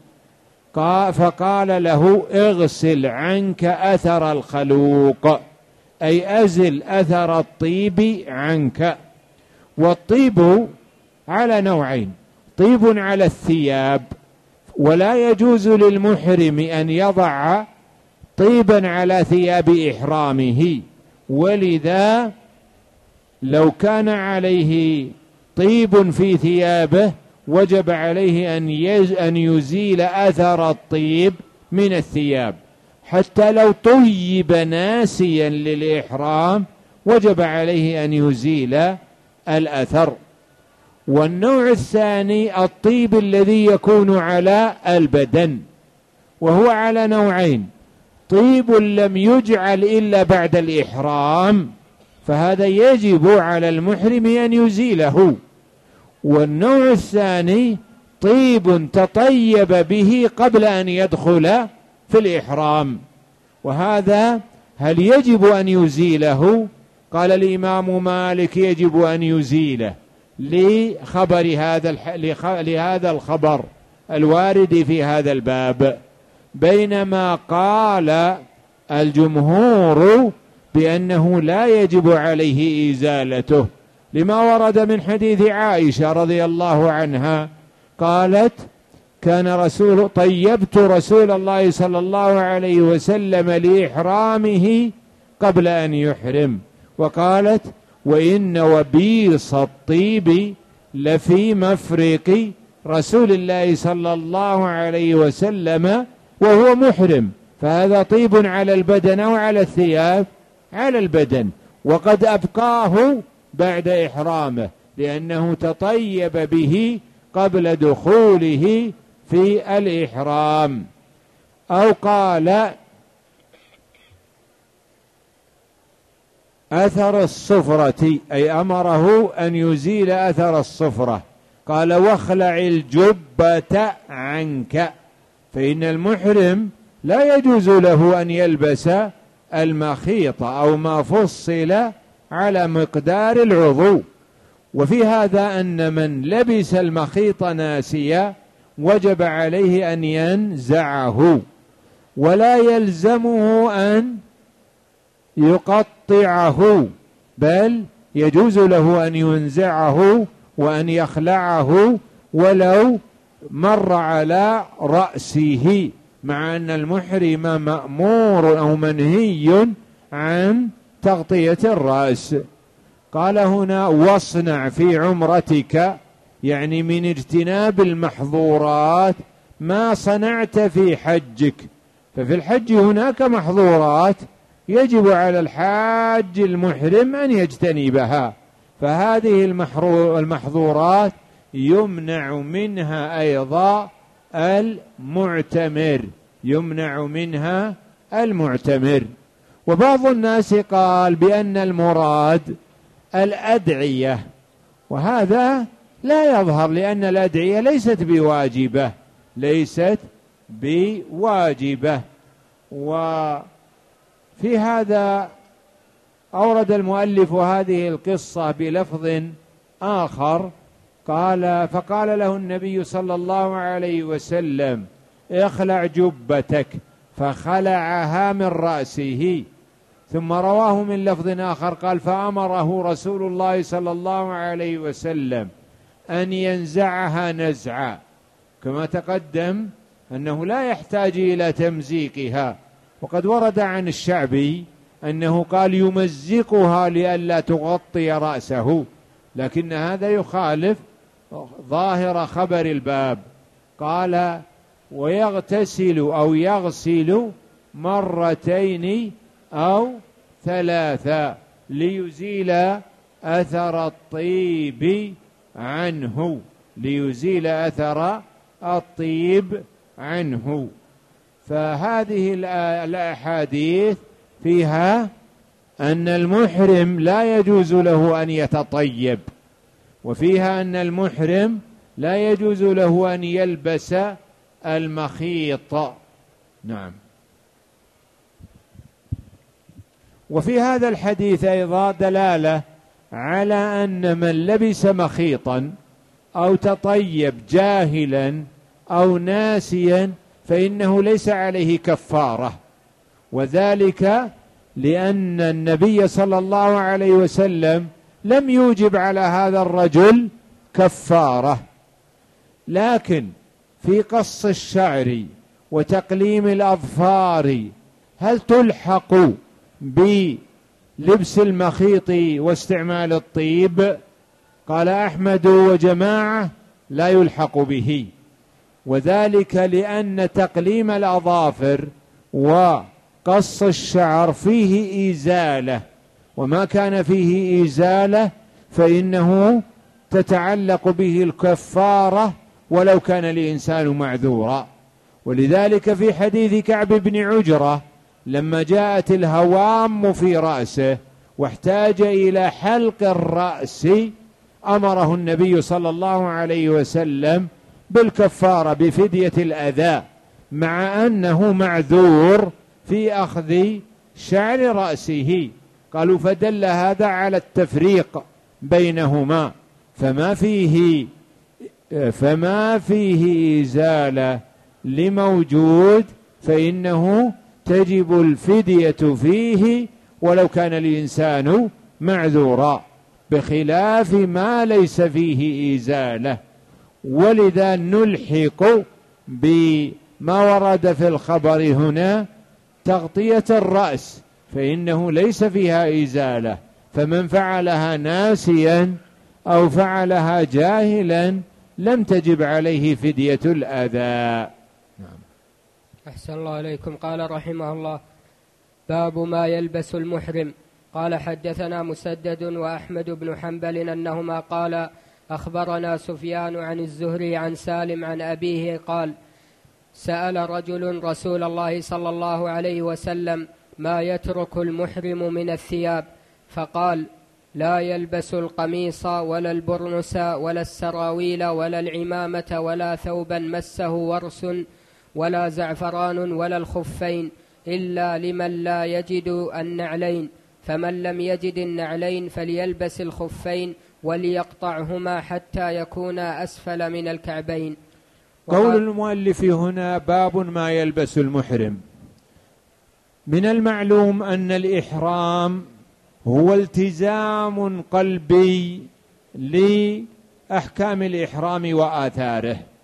فقال له اغسل عنك أثر الخلوق، أي أزل أثر الطيب عنك. والطيب على نوعين، طيب على الثياب، ولا يجوز للمحرم أن يضع طيبا على ثياب إحرامه، ولذا لو كان عليه طيب في ثيابه وجب عليه أن يزيل أثر الطيب من الثياب، حتى لو طيب ناسيا للإحرام وجب عليه أن يزيل الأثر. والنوع الثاني الطيب الذي يكون على البدن، وهو على نوعين، طيب لم يجعل إلا بعد الإحرام فهذا يجب على المحرم أن يزيله، والنوع الثاني طيب تطيب به قبل أن يدخل في الإحرام، وهذا هل يجب أن يزيله؟ قال الإمام مالك يجب أن يزيله لهذا الخبر الوارد في هذا الباب، بينما قال الجمهور بأنه لا يجب عليه إزالته، لما ورد من حديث عائشة رضي الله عنها قالت طيبت رسول الله صلى الله عليه وسلم لإحرامه قبل أن يحرم، وقالت وإن وبيص الطيب لفي مفرق رسول الله صلى الله عليه وسلم وهو محرم. فهذا طيب على البدن أو على الثياب؟ على البدن، وقد أبقاه بعد إحرامه لأنه تطيب به قبل دخوله في الإحرام. أو قال أثر الصفرة، أي أمره أن يزيل أثر الصفرة، قال واخلع الجبة عنك، فإن المحرم لا يجوز له أن يلبس المخيط أو ما فصل على مقدار العضو. وفي هذا أن من لبس المخيط ناسيا وجب عليه أن ينزعه، ولا يلزمه أن يقطعه، بل يجوز له أن ينزعه وأن يخلعه ولو مر على رأسه، مع أن المحرم مأمور أو منهي عن تغطية الرأس. قال هنا واصنع في عمرتك، يعني من اجتناب المحظورات ما صنعت في حجك. ففي الحج هناك محظورات يجب على الحاج المحرم أن يجتنبها، فهذه المحظورات يمنع منها أيضا المعتمر، يمنع منها المعتمر. وبعض الناس قال بأن المراد الأدعية، وهذا لا يظهر، لأن الأدعية ليست بواجبة، ليست بواجبة. وفي هذا أورد المؤلف هذه القصة بلفظ آخر، فقال له النبي صلى الله عليه وسلم اخلع جبتك، فخلعها من رأسه. ثم رواه من لفظ آخر قال فأمره رسول الله صلى الله عليه وسلم أن ينزعها نزعا، كما تقدم أنه لا يحتاج إلى تمزيقها. وقد ورد عن الشعبي أنه قال يمزقها لئلا تغطي رأسه، لكن هذا يخالف ظاهر خبر الباب. قال ويغتسل أو يغسل مرتين أو ثلاثا ليزيل أثر الطيب عنه، ليزيل أثر الطيب عنه. فهذه الأحاديث فيها أن المحرم لا يجوز له أن يتطيب، وفيها أن المحرم لا يجوز له أن يلبس المخيط. نعم. وفي هذا الحديث أيضا دلالة على أن من لبس مخيطا أو تطيب جاهلا أو ناسيا فإنه ليس عليه كفارة، وذلك لأن النبي صلى الله عليه وسلم لم يوجب على هذا الرجل كفارة. لكن في قص الشعر وتقليم الأظفار هل تلحق بلبس المخيط واستعمال الطيب؟ قال أحمد وجماعة لا يلحق به، وذلك لأن تقليم الأظافر وقص الشعر فيه إزالة، وما كان فيه إزالة فإنه تتعلق به الكفارة ولو كان الإنسان معذورا. ولذلك في حديث كعب بن عجرة لما جاءت الهوام في رأسه واحتاج إلى حلق الرأس أمره النبي صلى الله عليه وسلم بالكفارة بفدية الأذى، مع أنه معذور في أخذ شعر رأسه. قالوا فدل هذا على التفريق بينهما، فما فيه إزالة لموجود فإنه تجب الفدية فيه ولو كان الإنسان معذورا، بخلاف ما ليس فيه إزالة. ولذا نلحق بما ورد في الخبر هنا تغطية الرأس، فإنه ليس فيها إزالة، فمن فعلها ناسيا أو فعلها جاهلا لم تجب عليه فدية الأذى. نعم. أحسن الله عليكم. قال رحمه الله باب ما يلبس المحرم. قال حدثنا مسدد وأحمد بن حنبل أنهما قال أخبرنا سفيان عن الزهري عن سالم عن أبيه قال سأل رجل رسول الله صلى الله عليه وسلم ما يترك المحرم من الثياب، فقال لا يلبس القميص ولا البرنس ولا السراويل ولا العمامة ولا ثوبا مسه ورس ولا زعفران ولا الخفين إلا لمن لا يجد النعلين، فمن لم يجد النعلين فليلبس الخفين وليقطعهما حتى يكونا أسفل من الكعبين. قول المؤلف هنا باب ما يلبس المحرم. من المعلوم أن الإحرام هو التزام قلبي لأحكام الإحرام وآثاره،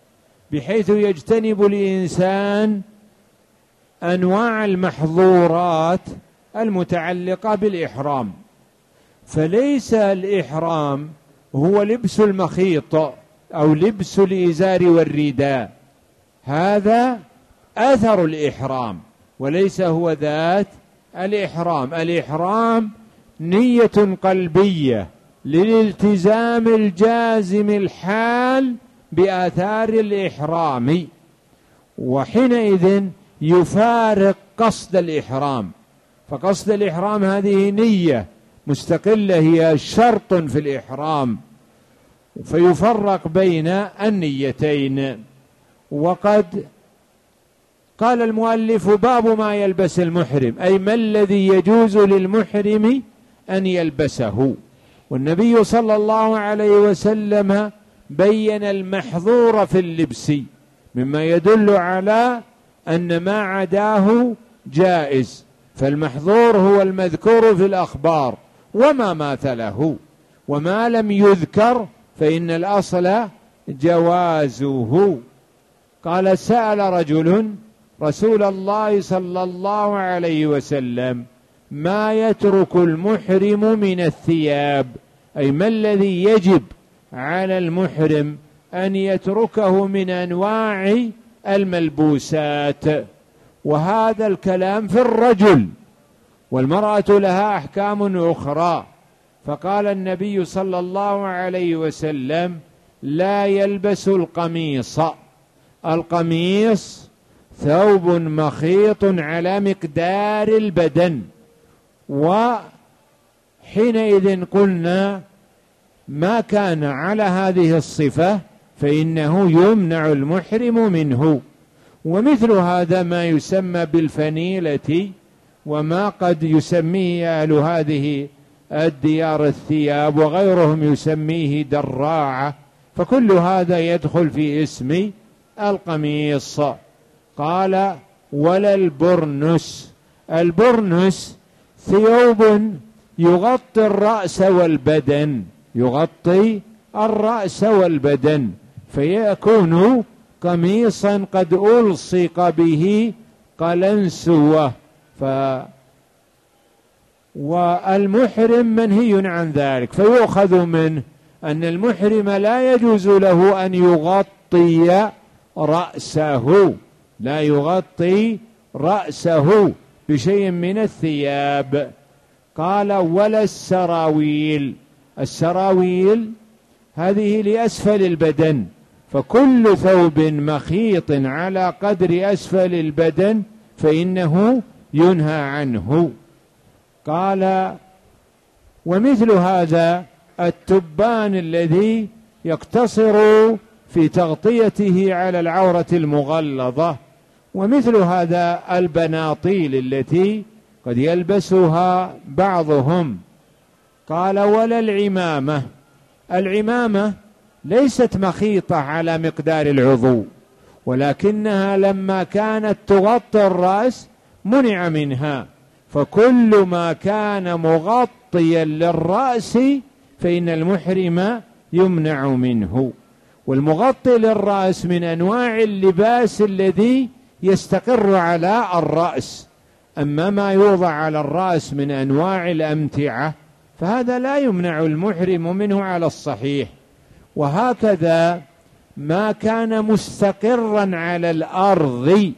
بحيث يجتنب الإنسان أنواع المحظورات المتعلقة بالإحرام. فليس الإحرام هو لبس المخيط أو لبس الإزار والرداء، هذا أثر الإحرام وليس هو ذات الإحرام. الإحرام نية قلبية للالتزام الجازم الحال بآثار الإحرام، وحينئذ يفارق قصد الإحرام. فقصد الإحرام هذه نية مستقلة، هي شرط في الإحرام، فيفرق بين النيتين. وقد قال المؤلف: باب ما يلبس المحرم، أي ما الذي يجوز للمحرم أن يلبسه. والنبي صلى الله عليه وسلم بين المحظور في اللبس مما يدل على أن ما عداه جائز، فالمحظور هو المذكور في الأخبار وما ماثله، وما لم يذكر فإن الأصل جوازه. قال: سأل رجل رسول الله صلى الله عليه وسلم: ما يترك المحرم من الثياب، أي ما الذي يجب على المحرم أن يتركه من أنواع الملبوسات. وهذا الكلام في الرجل، والمرأة لها أحكام أخرى. فقال النبي صلى الله عليه وسلم: لا يلبس القميص. القميص ثوب مخيط على مقدار البدن، وحينئذ قلنا ما كان على هذه الصفة فإنه يمنع المحرم منه. ومثل هذا ما يسمى بالفنيلة، وما قد يسميه أهل هذه الديار الثياب، وغيرهم يسميه دراعة، فكل هذا يدخل في اسم القميص. قال: ولا البرنس. البرنس ثوب يغطي الرأس والبدن، يغطي الرأس والبدن، فيكون قميصا قد ألصق به قلنسوة. والمحرم منهي عن ذلك، فيؤخذ منه أن المحرم لا يجوز له أن يغطي رأسه، لا يغطي رأسه بشيء من الثياب. قال: ولا السراويل. السراويل هذه لأسفل البدن، فكل ثوب مخيط على قدر أسفل البدن فإنه ينهى عنه. قال: ومثل هذا التبان الذي يقتصر في تغطيته على العورة المغلظة، ومثل هذا البناطيل التي قد يلبسها بعضهم. قال: ولا العمامة. العمامة ليست مخيطة على مقدار العضو، ولكنها لما كانت تغطي الرأس منع منها، فكل ما كان مغطيا للرأس فإن المحرم يمنع منه. والمغطي للرأس من أنواع اللباس الذي يستقر على الرأس، أما ما يوضع على الرأس من أنواع الأمتعة فهذا لا يمنع المحرم منه على الصحيح. وهكذا ما كان مستقرا على الأرض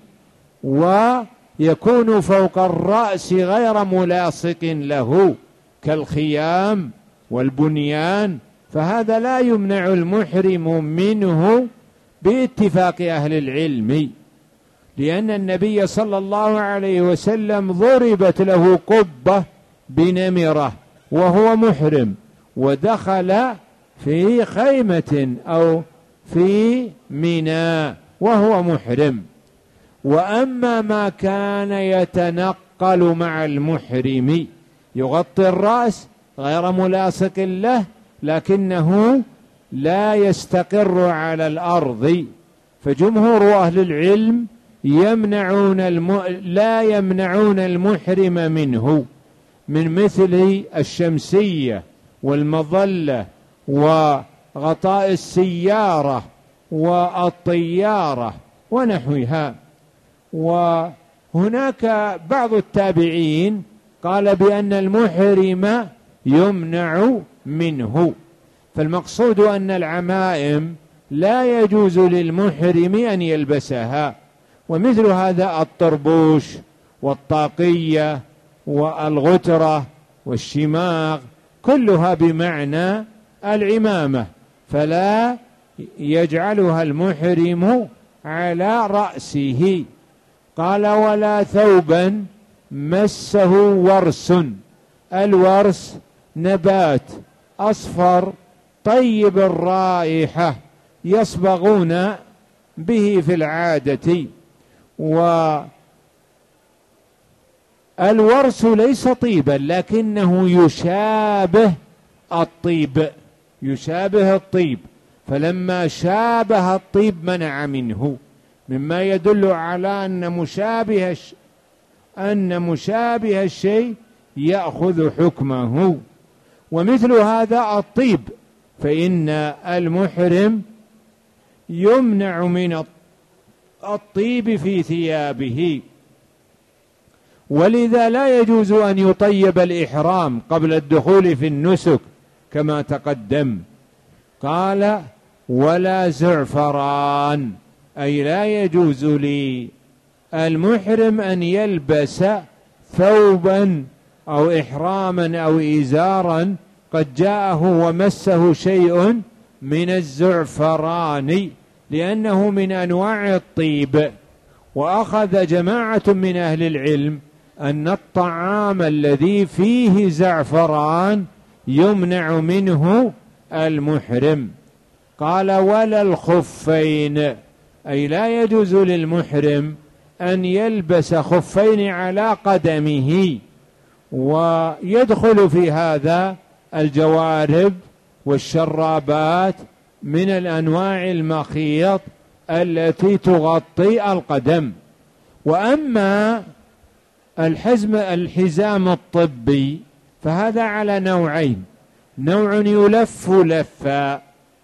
ويكون فوق الرأس غير ملاصق له كالخيام والبنيان، فهذا لا يمنع المحرم منه باتفاق أهل العلم، لأن النبي صلى الله عليه وسلم ضربت له قبة بنمرة وهو محرم، ودخل في خيمة أو في منى وهو محرم. وأما ما كان يتنقل مع المحرم يغطي الرأس غير ملاصق له لكنه لا يستقر على الأرض، فجمهور أهل العلم لا يمنعون المحرم منه، من مثل الشمسية والمظلة وغطاء السيارة والطيارة ونحوها. وهناك بعض التابعين قال بأن المحرم يمنع منه، فالمقصود أن العمائم لا يجوز للمحرم أن يلبسها، ومثل هذا الطربوش والطاقية والغترة والشماغ كلها بمعنى العمامة، فلا يجعلها المحرم على رأسه. قال ولا ثوبا مسه ورس. الورس نبات أصفر طيب الرائحة يصبغون به في العادة، والورس ليس طيبا لكنه يشابه الطيب، يشابه الطيب، فلما شابه الطيب منع منه، مما يدل على أن مشابه الشيء يأخذ حكمه. ومثل هذا الطيب، فإن المحرم يمنع من الطيب في ثيابه، ولذا لا يجوز أن يطيب الإحرام قبل الدخول في النسك كما تقدم. قال ولا زعفران، أي لا يجوز للمحرم أن يلبس ثوبا أو إحراما أو إزارا قد جاءه ومسه شيء من الزعفران، لأنه من أنواع الطيب. وأخذ جماعة من أهل العلم أن الطعام الذي فيه زعفران يمنع منه المحرم. قال ولا الخفين، أي لا يجوز للمحرم أن يلبس خفين على قدمه، ويدخل في هذا الجوارب والشرابات من الأنواع المخيط التي تغطي القدم. وأما الحزام الطبي فهذا على نوعين: نوع يلف لفا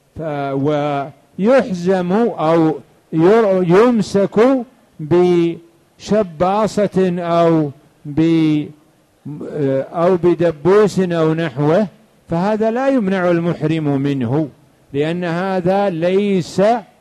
ويحزم أو يمسك بشباصة أو بدبوس أو نحوه، فهذا لا يمنع المحرم منه، لأن هذا ليس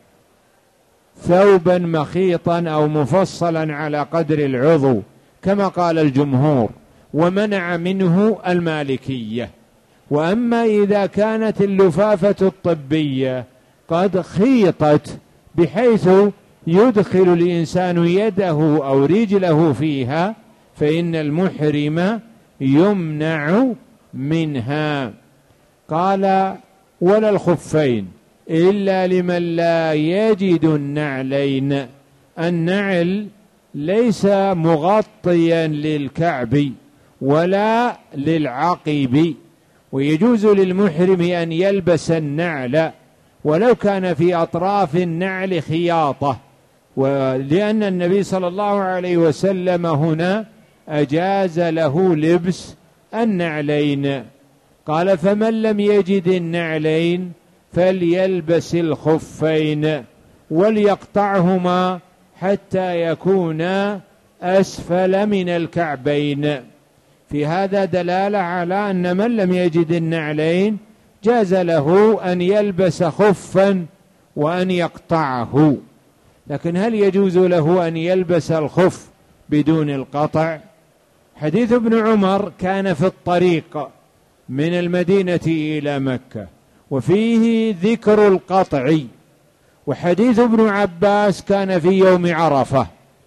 ثوبا مخيطا أو مفصلا على قدر العضو كما قال الجمهور، ومنع منه المالكية. وأما إذا كانت اللفافة الطبية قد خيطت بحيث يدخل الإنسان يده أو رجله فيها، فإن المحرم يمنع منها. قال ولا الخفين إلا لمن لا يجد النعلين. النعل ليس مغطيا للكعب ولا للعقب، ويجوز للمحرم أن يلبس النعل ولو كان في أطراف النعل خياطة، ولأن النبي صلى الله عليه وسلم هنا أجاز له لبس النعلين. قال فمن لم يجد النعلين فليلبس الخفين وليقطعهما حتى يكونا أسفل من الكعبين. في هذا دلالة على أن من لم يجد النعلين جاز له أن يلبس خفا وأن يقطعه. لكن هل يجوز له أن يلبس الخف بدون القطع؟ حديث ابن عمر كان في الطريق من المدينة إلى مكة وفيه ذكر القطع، وحديث ابن عباس كان في يوم عرفة،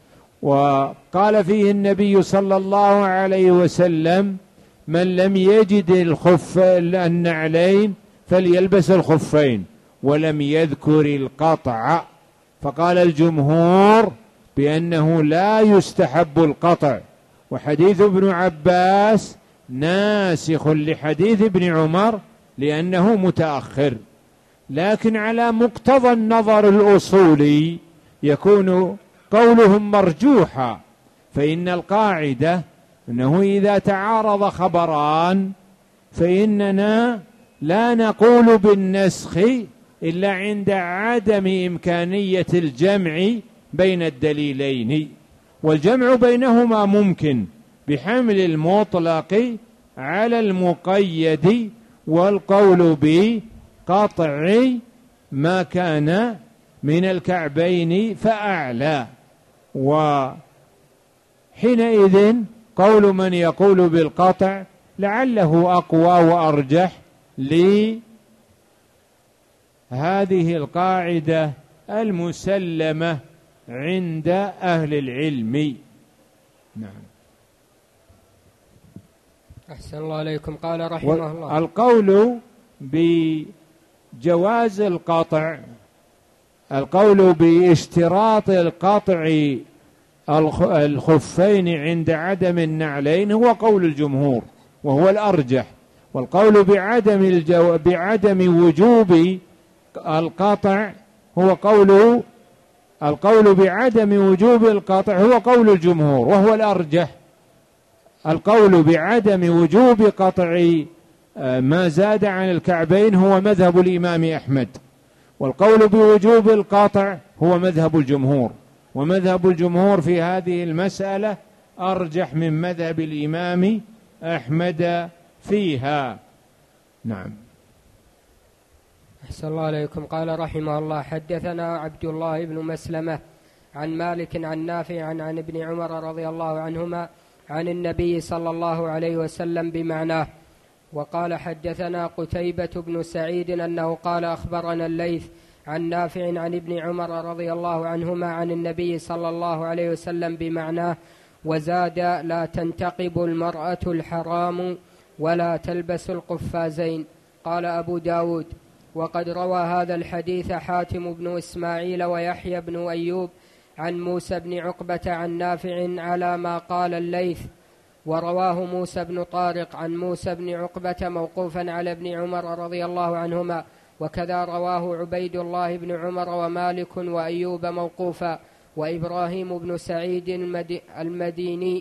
وقال فيه النبي صلى الله عليه وسلم من لم يجد النعلين فليلبس الخفين، ولم يذكر القطع. فقال الجمهور بأنه لا يستحب القطع، وحديث ابن عباس ناسخ لحديث ابن عمر لأنه متأخر. لكن على مقتضى النظر الأصولي يكون قولهم مرجوحا، فإن القاعدة أنه إذا تعارض خبران فإننا لا نقول بالنسخ إلا عند عدم إمكانية الجمع بين الدليلين، والجمع بينهما ممكن بحمل المطلق على المقيد، والقول بقطع ما كان من الكعبين فأعلى. وحينئذ قول من يقول بالقطع لعله أقوى وأرجح لهذه القاعدة المسلمة عند أهل العلم. نعم. أحسن الله عليكم. قال رحمه الله: القول بجواز القطع، القول باشتراط القطع الخفين عند عدم النعلين هو قول الجمهور وهو الأرجح، والقول بعدم وجوب القطع هو القول بعدم وجوب القطع هو قول الجمهور وهو الأرجح. القول بعدم وجوب قطع ما زاد عن الكعبين هو مذهب الإمام أحمد، والقول بوجوب القطع هو مذهب الجمهور، ومذهب الجمهور في هذه المسألة أرجح من مذهب الإمام أحمد فيها. نعم. أحسن الله عليكم. قال رحمه الله: حدثنا عبد الله بن مسلمة عن مالك عن نافع عن ابن عمر رضي الله عنهما عن النبي صلى الله عليه وسلم بمعناه. وقال: حدثنا قتيبة بن سعيد أنه قال: أخبرنا الليث عن نافع عن ابن عمر رضي الله عنهما عن النبي صلى الله عليه وسلم بمعناه. وزاد: لا تنتقب المرأة الحرام ولا تلبس القفازين. قال أبو داود: وقد روى هذا الحديث حاتم بن إسماعيل ويحيى بن أيوب عن موسى بن عقبة عن نافع على ما قال الليث، ورواه موسى بن طارق عن موسى بن عقبة موقوفا على ابن عمر رضي الله عنهما، وكذا رواه عبيد الله بن عمر ومالك وأيوب موقوفا، وإبراهيم بن سعيد المديني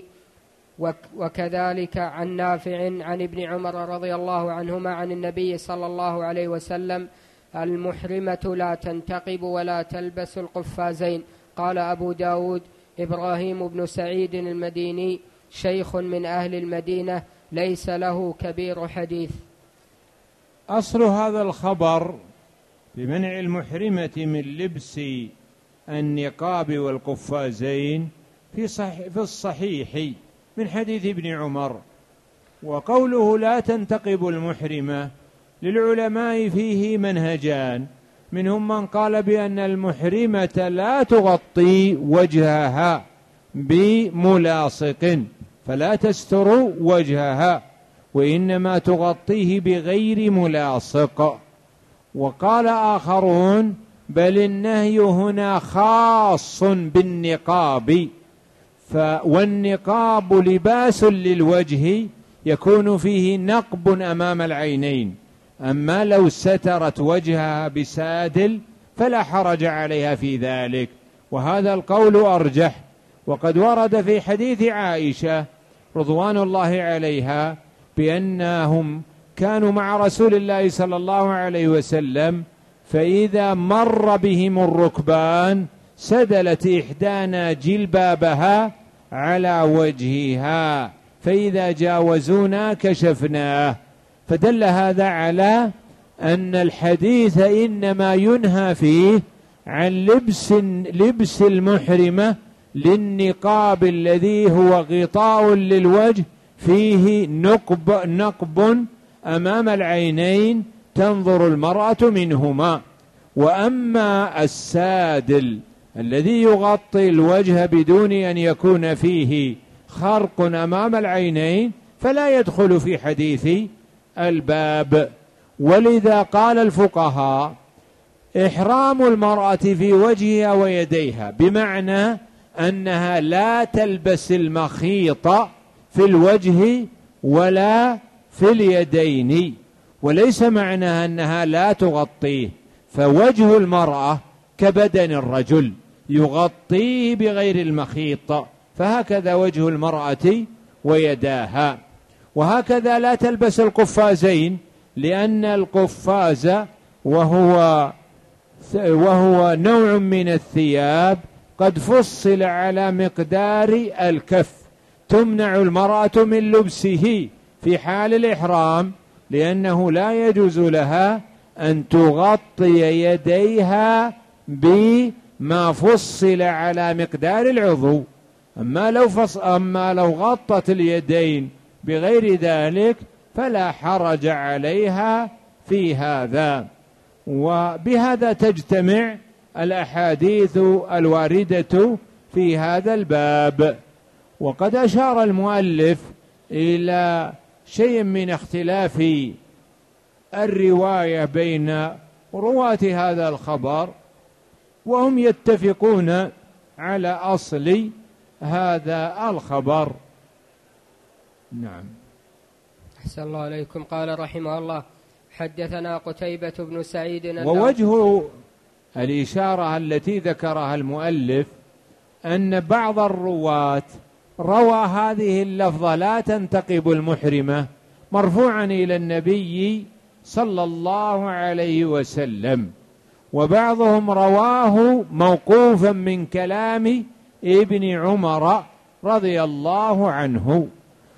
وكذلك عن نافع عن ابن عمر رضي الله عنهما عن النبي صلى الله عليه وسلم: المحرمة لا تنتقب ولا تلبس القفازين. قال أبو داود: إبراهيم بن سعيد المديني شيخ من أهل المدينة ليس له كبير حديث. أصل هذا الخبر بمنع المحرمة من لبس النقاب والقفازين في الصحيح من حديث ابن عمر. وقوله لا تنتقب المحرمة للعلماء فيه منهجان، منهم من قال بأن المحرمة لا تغطي وجهها بملاصق فلا تستر وجهها، وإنما تغطيه بغير ملاصق. وقال آخرون بل النهي هنا خاص بالنقاب، والنقاب لباس للوجه يكون فيه نقب أمام العينين، أما لو سترت وجهها بسادل فلا حرج عليها في ذلك، وهذا القول أرجح. وقد ورد في حديث عائشة رضوان الله عليها بأنهم كانوا مع رسول الله صلى الله عليه وسلم، فإذا مر بهم الركبان سدلت إحدانا جلبابها على وجهها، فإذا جاوزونا كشفناه. فدل هذا على أن الحديث إنما ينهى فيه عن لبس المحرمة للنقاب الذي هو غطاء للوجه فيه نقب أمام العينين تنظر المرأة منهما. وأما السادل الذي يغطي الوجه بدون أن يكون فيه خرق أمام العينين فلا يدخل في حديث الباب. ولذا قال الفقهاء إحرام المرأة في وجهها ويديها بمعنى أنها لا تلبس المخيط في الوجه ولا في اليدين، وليس معناها أنها لا تغطيه، فوجه المرأة كبدن الرجل يغطيه بغير المخيط، فهكذا وجه المرأة ويداها. وهكذا لا تلبس القفازين، لأن القفاز وهو وهو نوع من الثياب قد فصل على مقدار الكف، تمنع المرأة من لبسه في حال الإحرام، لأنه لا يجوز لها أن تغطي يديها بما فصل على مقدار العضو. أما لو غطت اليدين بغير ذلك فلا حرج عليها في هذا. وبهذا تجتمع الأحاديث الواردة في هذا الباب. وقد أشار المؤلف إلى شيء من اختلاف الرواية بين رواة هذا الخبر، وهم يتفقون على أصل هذا الخبر. نعم. أحسن الله عليكم. قال رحمه الله: حدثنا قتيبة بن سعيد. ووجه الإشارة التي ذكرها المؤلف أن بعض الرواة روى هذه اللفظة لا تنتقب المحرمة مرفوعا إلى النبي صلى الله عليه وسلم، وبعضهم رواه موقوفا من كلام ابن عمر رضي الله عنه.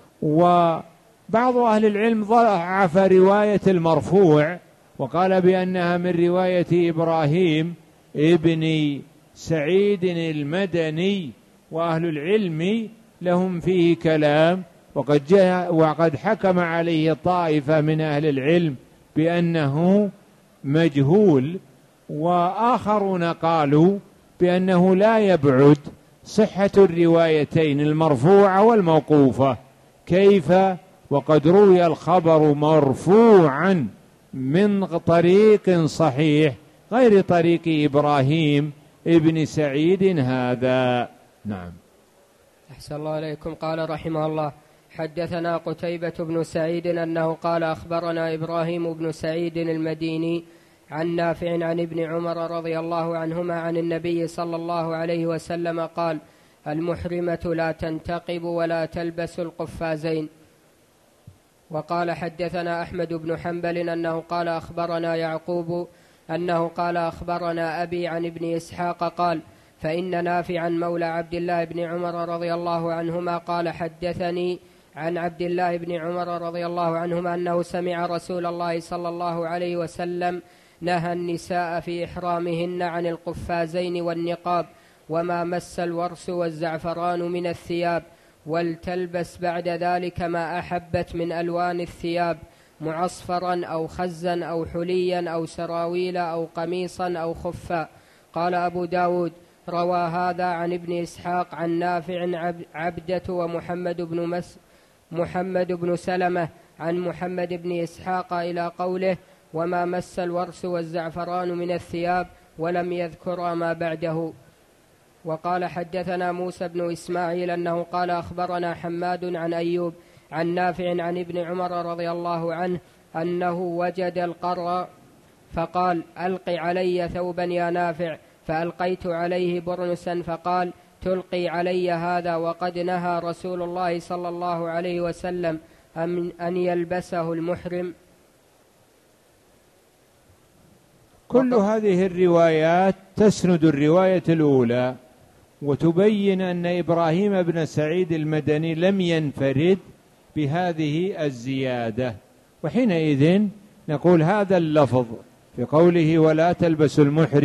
وبعض أهل العلم ضعف رواية المرفوع وقال بأنها من رواية إبراهيم ابن سعيد المدني، وأهل العلم لهم فيه كلام، وقد حكم عليه طائفة من أهل العلم بأنه مجهول، وآخرون قالوا بأنه لا يبعد صحة الروايتين المرفوعة والموقوفة. كيف وقد روي الخبر مرفوعا من طريق صحيح غير طريق إبراهيم ابن سعيد هذا. نعم. أحسن الله عليكم. قال رحمه الله: حدثنا قتيبة بن سعيد أنه قال أخبرنا إبراهيم بن سعيد المديني عن نافع عن ابن عمر رضي الله عنهما عن النبي صلى الله عليه وسلم قال: المحرمة لا تنتقب ولا تلبس القفازين. وقال حدثنا أحمد بن حنبل أنه قال أخبرنا يعقوب أنه قال أخبرنا أبي عن ابن إسحاق قال: فإن نافعا مولى عبد الله بن عمر رضي الله عنهما قال: حدثني عن عبد الله بن عمر رضي الله عنهما أنه سمع رسول الله صلى الله عليه وسلم نهى النساء في إحرامهن عن القفازين والنقاب وما مس الورس والزعفران من الثياب، ولتلبس بعد ذلك ما أحبت من ألوان الثياب، معصفرا أو خزا أو حليا أو سراويل أو قميصا أو خفا. قال أبو داود: روى هذا عن ابن إسحاق عن نافع عبدة محمد بن سلمة عن محمد بن إسحاق إلى قوله: وما مس الورس والزعفران من الثياب، ولم يذكر ما بعده. وقال حدثنا موسى بن إسماعيل أنه قال أخبرنا حماد عن أيوب عن نافع عن ابن عمر رضي الله عنه أنه وجد القر فقال: ألق علي ثوبا يا نافع، فألقيت عليه برنسا فقال: تلقي علي هذا وقد نهى رسول الله صلى الله عليه وسلم أن يلبسه المحرم. كل هذه الروايات تسند الرواية الأولى وتبين أن إبراهيم بن سعيد المدني لم ينفرد بهذه الزيادة. وحينئذ نقول هذا اللفظ في قوله: ولا تلبس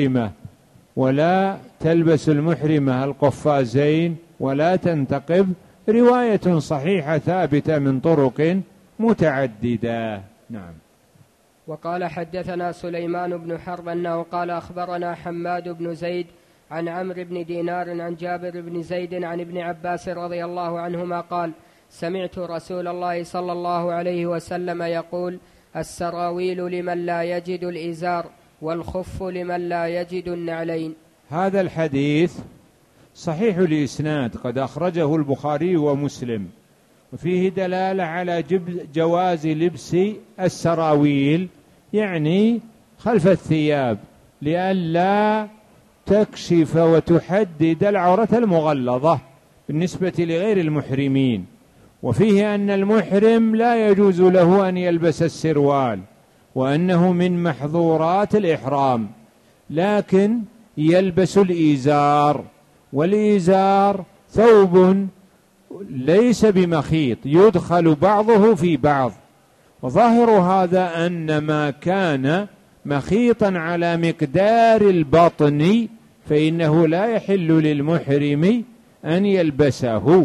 المحرمة القفازين ولا تنتقب، رواية صحيحة ثابتة من طرق متعددة. نعم. وقال حدثنا سليمان بن حرب أنه قال أخبرنا حماد بن زيد عن عمرو بن دينار عن جابر بن زيد عن ابن عباس رضي الله عنهما قال: سمعت رسول الله صلى الله عليه وسلم يقول: السراويل لمن لا يجد الإزار، والخف لمن لا يجد النعلين. هذا الحديث صحيح الإسناد، قد أخرجه البخاري ومسلم، وفيه دلالة على جواز لبس السراويل، يعني خلف الثياب، لئلا تكشف وتحدد العورة المغلظة بالنسبة لغير المحرمين. وفيه أن المحرم لا يجوز له أن يلبس السروال، وأنه من محظورات الإحرام، لكن يلبس الإزار، والإزار ثوب ليس بمخيط يدخل بعضه في بعض، وظاهر هذا أن ما كان مخيطا على مقدار البطن فإنه لا يحل للمحرم أن يلبسه.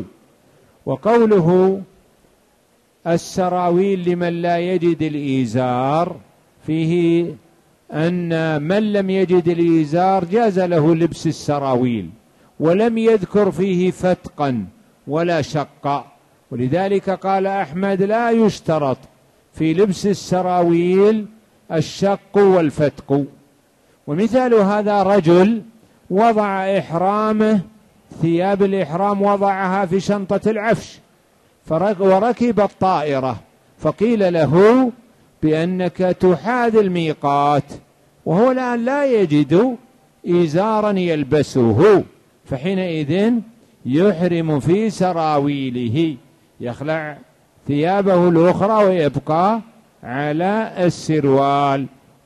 وقوله السراويل لمن لا يجد الإزار فيه أن من لم يجد الإزار جاز له لبس السراويل، ولم يذكر فيه فتقا ولا شقا، ولذلك قال أحمد لا يشترط في لبس السراويل الشق والفتق. ومثال هذا رجل وضع إحرامه، ثياب الإحرام وضعها في شنطة العفش وركب الطائرة، فقيل له بأنك تحاذي الميقات، وهو الآن لا يجد إزارا يلبسه، فحينئذ يحرم في سراويله، يخلع ثيابه الأخرى ويبقى على السروال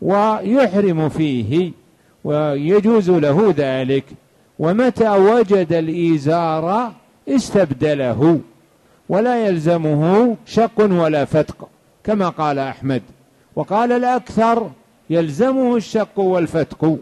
ويحرم فيه، ويجوز له ذلك. ومتى وجد الإزار استبدله، ولا يلزمه شق ولا فتق كما قال أحمد. وقال الأكثر يلزمه الشق والفتق،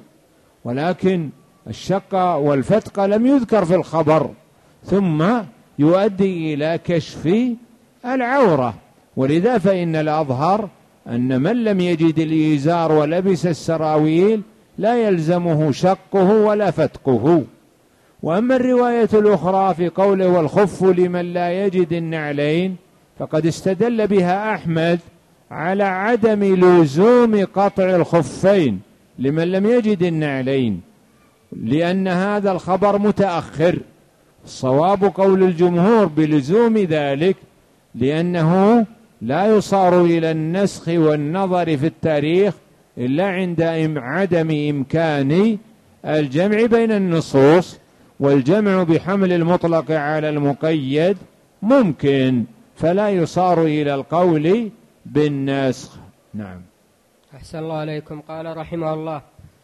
ولكن الشق والفتق لم يذكر في الخبر، ثم يؤدي إلى كشف العورة، ولذا فإن الأظهر أن من لم يجد الإزار ولبس السراويل لا يلزمه شقه ولا فتقه. وأما الرواية الأخرى في قوله والخف لمن لا يجد النعلين فقد استدل بها أحمد على عدم لزوم قطع الخفين لمن لم يجد النعلين، لأن هذا الخبر متأخر. الصواب قول الجمهور بلزوم ذلك، لأنه لا يصار إلى النسخ والنظر في التاريخ إلا عند عدم إمكان الجمع بين النصوص، والجمع بحمل المطلق على المقيد ممكن، فلا يصار إلى القول بالنسخ. نعم. أحسن الله عليكم. قال رحمه الله: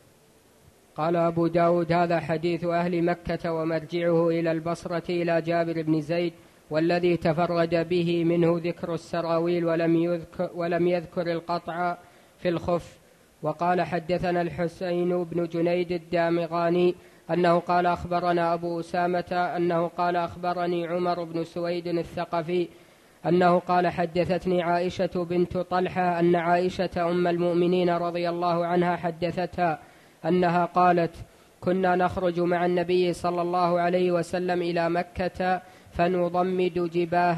قال أبو داود: هذا حديث أهل مكة ومرجعه إلى البصرة إلى جابر بن زيد، والذي تفرد به منه ذكر السراويل ولم يذكر القطع في الخف. وقال حدثنا الحسين بن جنيد الدامغاني أنه قال أخبرنا أبو أسامة أنه قال أخبرني عمر بن سويد الثقفي أنه قال حدثتني عائشة بنت طلحة أن عائشة أم المؤمنين رضي الله عنها حدثتها أنها قالت: كنا نخرج مع النبي صلى الله عليه وسلم إلى مكة فنضمد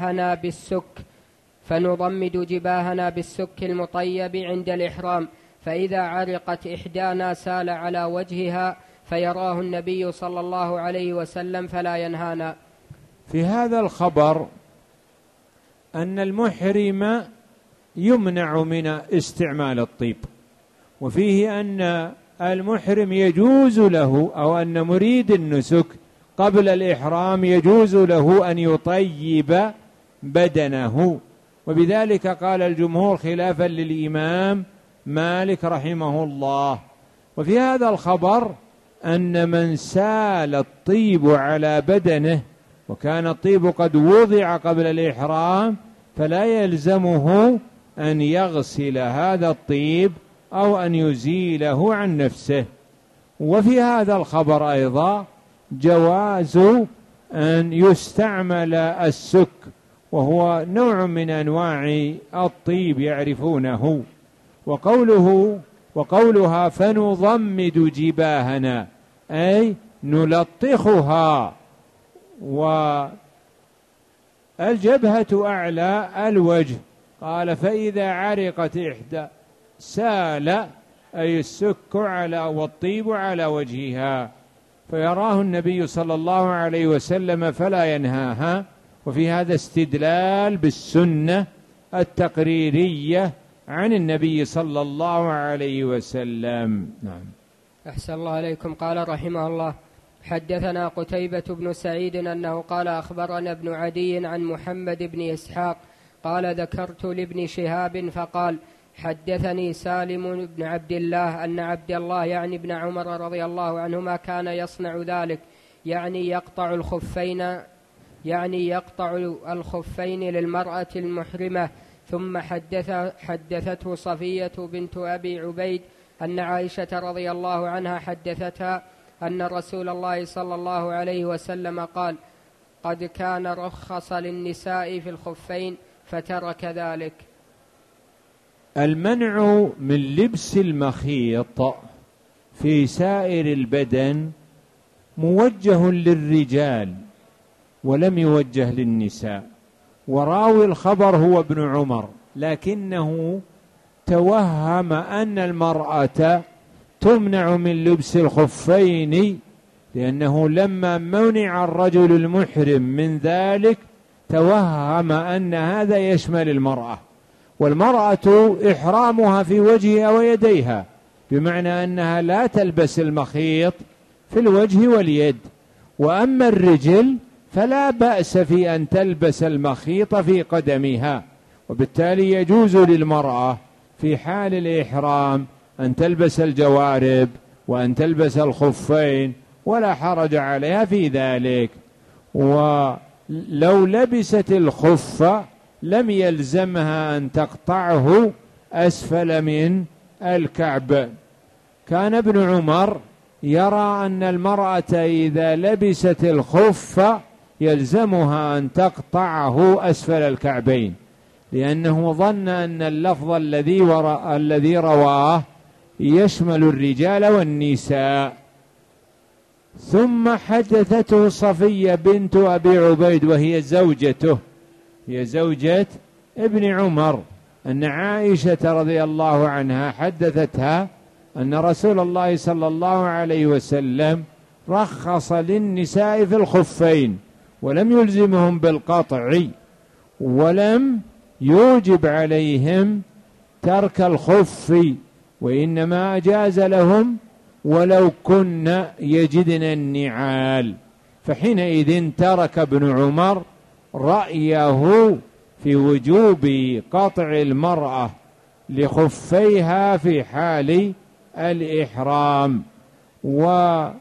جباهنا بالسك المطيب عند الإحرام، فإذا عرقت إحدانا سال على وجهها فيراه النبي صلى الله عليه وسلم فلا ينهانا. في هذا الخبر أن المحرم يمنع من استعمال الطيب، وفيه أن المحرم يجوز له، أو أن مريد النسك قبل الإحرام يجوز له أن يطيب بدنه، وبذلك قال الجمهور خلافا للإمام مالك رحمه الله. وفي هذا الخبر أن من سال الطيب على بدنه وكان الطيب قد وضع قبل الإحرام فلا يلزمه أن يغسل هذا الطيب أو أن يزيله عن نفسه. وفي هذا الخبر أيضا جواز أن يستعمل السك، وهو نوع من أنواع الطيب يعرفونه. وقولها فنضمد جباهنا أي نلطخها، والجبهة أعلى الوجه. قال فإذا عرقت إحدى سال أي السك على والطيب على وجهها، فيراه النبي صلى الله عليه وسلم فلا ينهاها. وفي هذا استدلال بالسنة التقريرية عن النبي صلى الله عليه وسلم. نعم. أحسن الله عليكم. قال رحمه الله: حدثنا قتيبة بن سعيد أنه قال أخبرنا ابن عدي عن محمد بن إسحاق قال ذكرت لابن شهاب فقال: حدثني سالم بن عبد الله أن عبد الله يعني ابن عمر رضي الله عنهما كان يصنع ذلك، يعني يقطع الخفين للمرأة المحرمة. ثم حدثته صفية بنت أبي عبيد أن عائشة رضي الله عنها حدثتها أن رسول الله صلى الله عليه وسلم قال: قد كان رخص للنساء في الخفين فترك ذلك. المنع من لبس المخيط في سائر البدن موجه للرجال ولم يوجه للنساء، وراوي الخبر هو ابن عمر، لكنه توهم أن المرأة تمنع من لبس الخفين، لأنه لما منع الرجل المحرم من ذلك توهم أن هذا يشمل المرأة، والمرأة إحرامها في وجهها ويديها، بمعنى أنها لا تلبس المخيط في الوجه واليد. وأما الرجل فلا بأس في أن تلبس المخيط في قدمها، وبالتالي يجوز للمرأة في حال الإحرام أن تلبس الجوارب وأن تلبس الخفين ولا حرج عليها في ذلك. ولو لبست الخف لم يلزمها أن تقطعه أسفل من الكعب. كان ابن عمر يرى أن المرأة إذا لبست الخف يلزمها أن تقطعه أسفل الكعبين، لأنه ظن أن اللفظ الذي رواه يشمل الرجال والنساء. ثم حدثته صفية بنت أبي عبيد وهي زوجته، هي زوجة ابن عمر، أن عائشة رضي الله عنها حدثتها أن رسول الله صلى الله عليه وسلم رخص للنساء في الخفين ولم يلزمهم بالقطع، ولم يوجب عليهم ترك الخف، وإنما أجاز لهم ولو كن يجدن النعال. فحينئذ ترك ابن عمر رأيه في وجوب قطع المرأة لخفيها في حال الإحرام. وهذا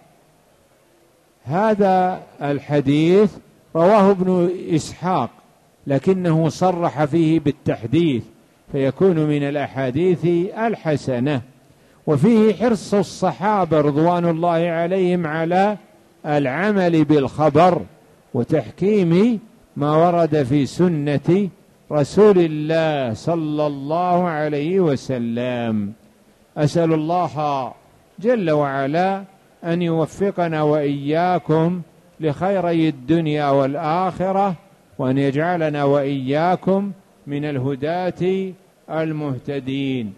الحديث رواه ابن إسحاق، لكنه صرح فيه بالتحديث، فيكون من الأحاديث الحسنة. وفيه حرص الصحابة رضوان الله عليهم على العمل بالخبر وتحكيم ما ورد في سنة رسول الله صلى الله عليه وسلم. أسأل الله جل وعلا أن يوفقنا وإياكم لخيري الدنيا والآخرة، وأن يجعلنا وإياكم من الهداة المهتدين.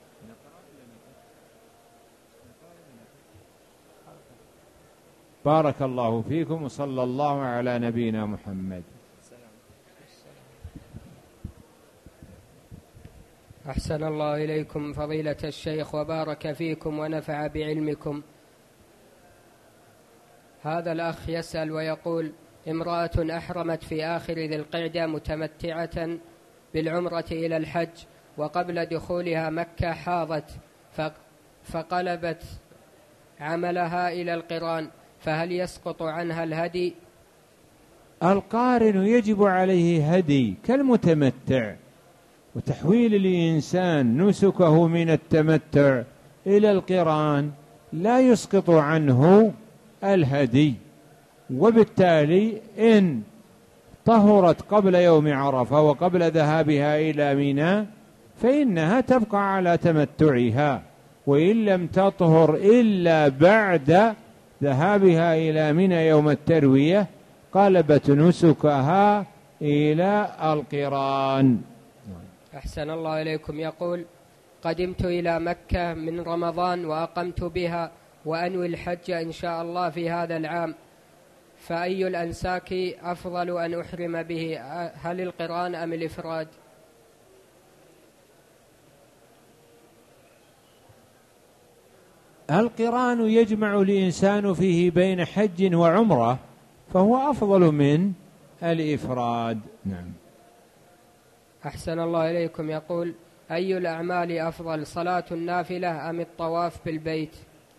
بارك الله فيكم، وصلى الله على نبينا محمد. أحسن الله إليكم فضيلة الشيخ وبارك فيكم ونفع بعلمكم. هذا الأخ يسأل ويقول: امرأة أحرمت في آخر ذي القعدة متمتعة بالعمرة إلى الحج، وقبل دخولها مكة حاضت فقلبت عملها إلى القران، فهل يسقط عنها الهدي؟ القارن يجب عليه هدي كالمتمتع، وتحويل الإنسان نسكه من التمتع إلى القران لا يسقط عنه الهدي. وبالتالي إن طهرت قبل يوم عرفة وقبل ذهابها إلى منى فإنها تبقى على تمتعها، وإن لم تطهر إلا بعد ذهابها إلى منى يوم التروية قلبت نسكها إلى القران. أحسن الله إليكم. يقول: قدمت إلى مكة من رمضان وأقمت بها وأنوي الحج إن شاء الله في هذا العام، فأي الأنساك أفضل أن أحرم به، هل القران أم الإفراد؟ القران يجمع الإنسان فيه بين حج وعمرة، فهو أفضل من الإفراد. نعم. أحسن الله إليكم. يقول: أي الأعمال أفضل، صلاة النافلة أم الطواف بالبيت؟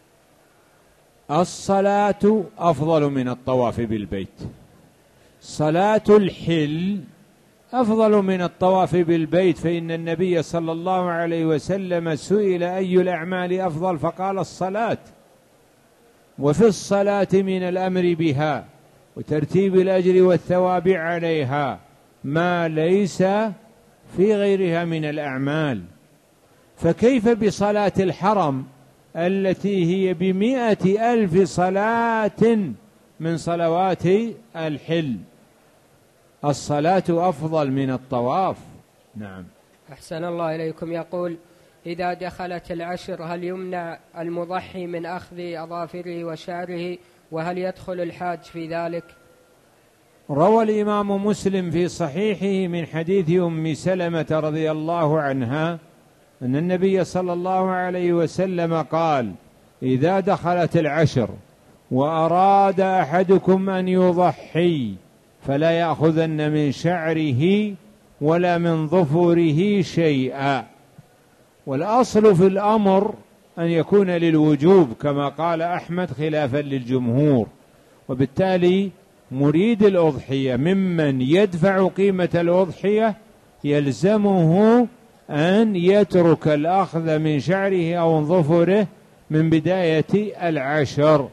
الصلاة أفضل من الطواف بالبيت. صلاة الحل أفضل من الطواف بالبيت، فإن النبي صلى الله عليه وسلم سئل أي الأعمال أفضل فقال الصلاة، وفي الصلاة من الأمر بها وترتيب الأجر والثواب عليها ما ليس في غيرها من الأعمال، فكيف بصلاة الحرم التي هي ب100,000 صلاة من صلوات الحل؟ الصلاة أفضل من الطواف. نعم. أحسن الله إليكم. يقول: إذا دخلت العشر هل يمنع المضحي من أخذ أظافره وشعره، وهل يدخل الحاج في ذلك؟ روى الإمام مسلم في صحيحه من حديث أم سلمة رضي الله عنها أن النبي صلى الله عليه وسلم قال: إذا دخلت العشر وأراد أحدكم أن يضحي فلا يأخذن من شعره ولا من ظفره شيئا. والأصل في الأمر أن يكون للوجوب كما قال أحمد خلافا للجمهور، وبالتالي مريد الأضحية ممن يدفع قيمة الأضحية يلزمه أن يترك الأخذ من شعره أو من ظفره من بداية العشر.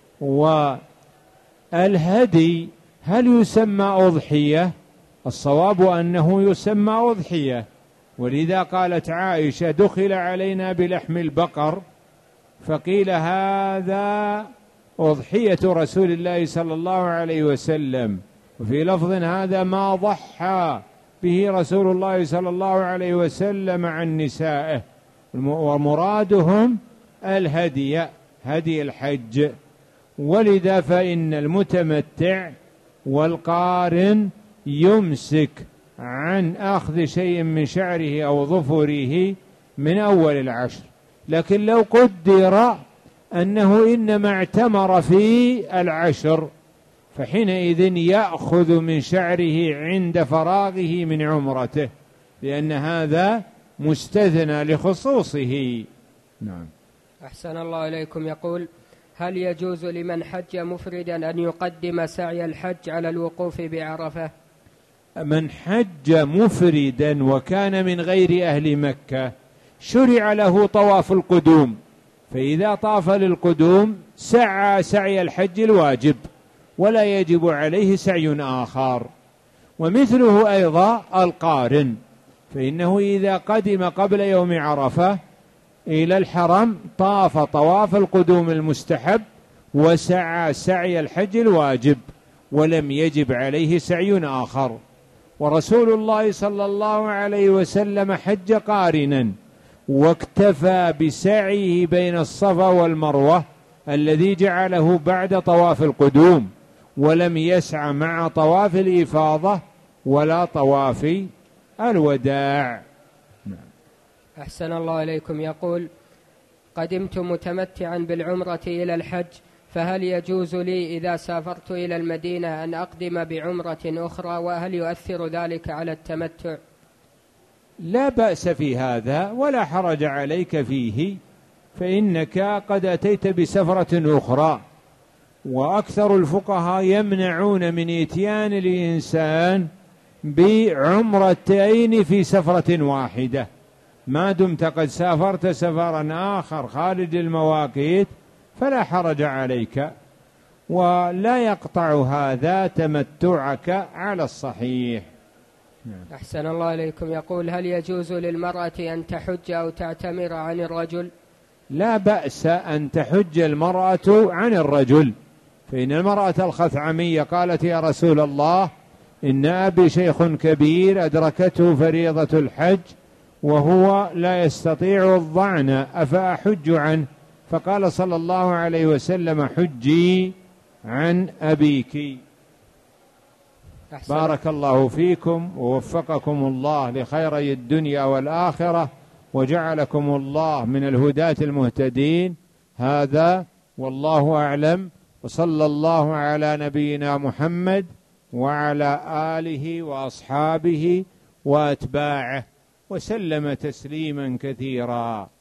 والهدي هل يسمى أضحية؟ الصواب أنه يسمى أضحية، ولذا قالت عائشة: دخل علينا بلحم البقر فقيل هذا أضحية رسول الله صلى الله عليه وسلم، وفي لفظ هذا ما ضحى به رسول الله صلى الله عليه وسلم عن نسائه، ومرادهم الهدي، هدي الحج. ولذا فإن المتمتع والقارن يمسك عن أخذ شيء من شعره أو ظفره من أول العشر، لكن لو قدر أنه إنما اعتمر في العشر فحينئذ يأخذ من شعره عند فراغه من عمرته، لأن هذا مستثنى لخصوصه. نعم. أحسن الله إليكم. يقول: هل يجوز لمن حج مفردا أن يقدم سعي الحج على الوقوف بعرفة؟ من حج مفردا وكان من غير أهل مكة شرع له طواف القدوم، فإذا طاف للقدوم سعى سعي الحج الواجب ولا يجب عليه سعي آخر. ومثله أيضا القارن، فإنه إذا قدم قبل يوم عرفة إلى الحرم طاف طواف القدوم المستحب وسعى سعي الحج الواجب ولم يجب عليه سعي آخر. ورسول الله صلى الله عليه وسلم حج قارنا واكتفى بسعيه بين الصفا والمروة الذي جعله بعد طواف القدوم، ولم يسع مع طواف الإفاضة ولا طواف الوداع. أحسن الله إليكم. يقول: قدمت متمتعا بالعمرة إلى الحج، فهل يجوز لي إذا سافرت إلى المدينة أن أقدم بعمرة أخرى، وهل يؤثر ذلك على التمتع؟ لا بأس في هذا ولا حرج عليك فيه، فإنك قد أتيت بسفرة أخرى، وأكثر الفقهاء يمنعون من إتيان الإنسان بعمرتين في سفرة واحدة، ما دمت قد سافرت سفرا آخر خارج المواقيت فلا حرج عليك، ولا يقطع هذا تمتعك على الصحيح. أحسن الله إليكم. يقول: هل يجوز للمرأة أن تحج أو تعتمر عن الرجل؟ لا بأس أن تحج المرأة عن الرجل، فإن المرأة الخثعمية قالت: يا رسول الله، إن أبي شيخ كبير أدركته فريضة الحج وهو لا يستطيع الظعن، أفأحج عنه؟ فقال صلى الله عليه وسلم: حجي عن أبيك. بارك الله فيكم ووفقكم الله لخيري الدنيا والآخرة، وجعلكم الله من الهداة المهتدين. هذا والله أعلم، وصلى الله على نبينا محمد وعلى آله وأصحابه وأتباعه. وسلم تسليما كثيرا.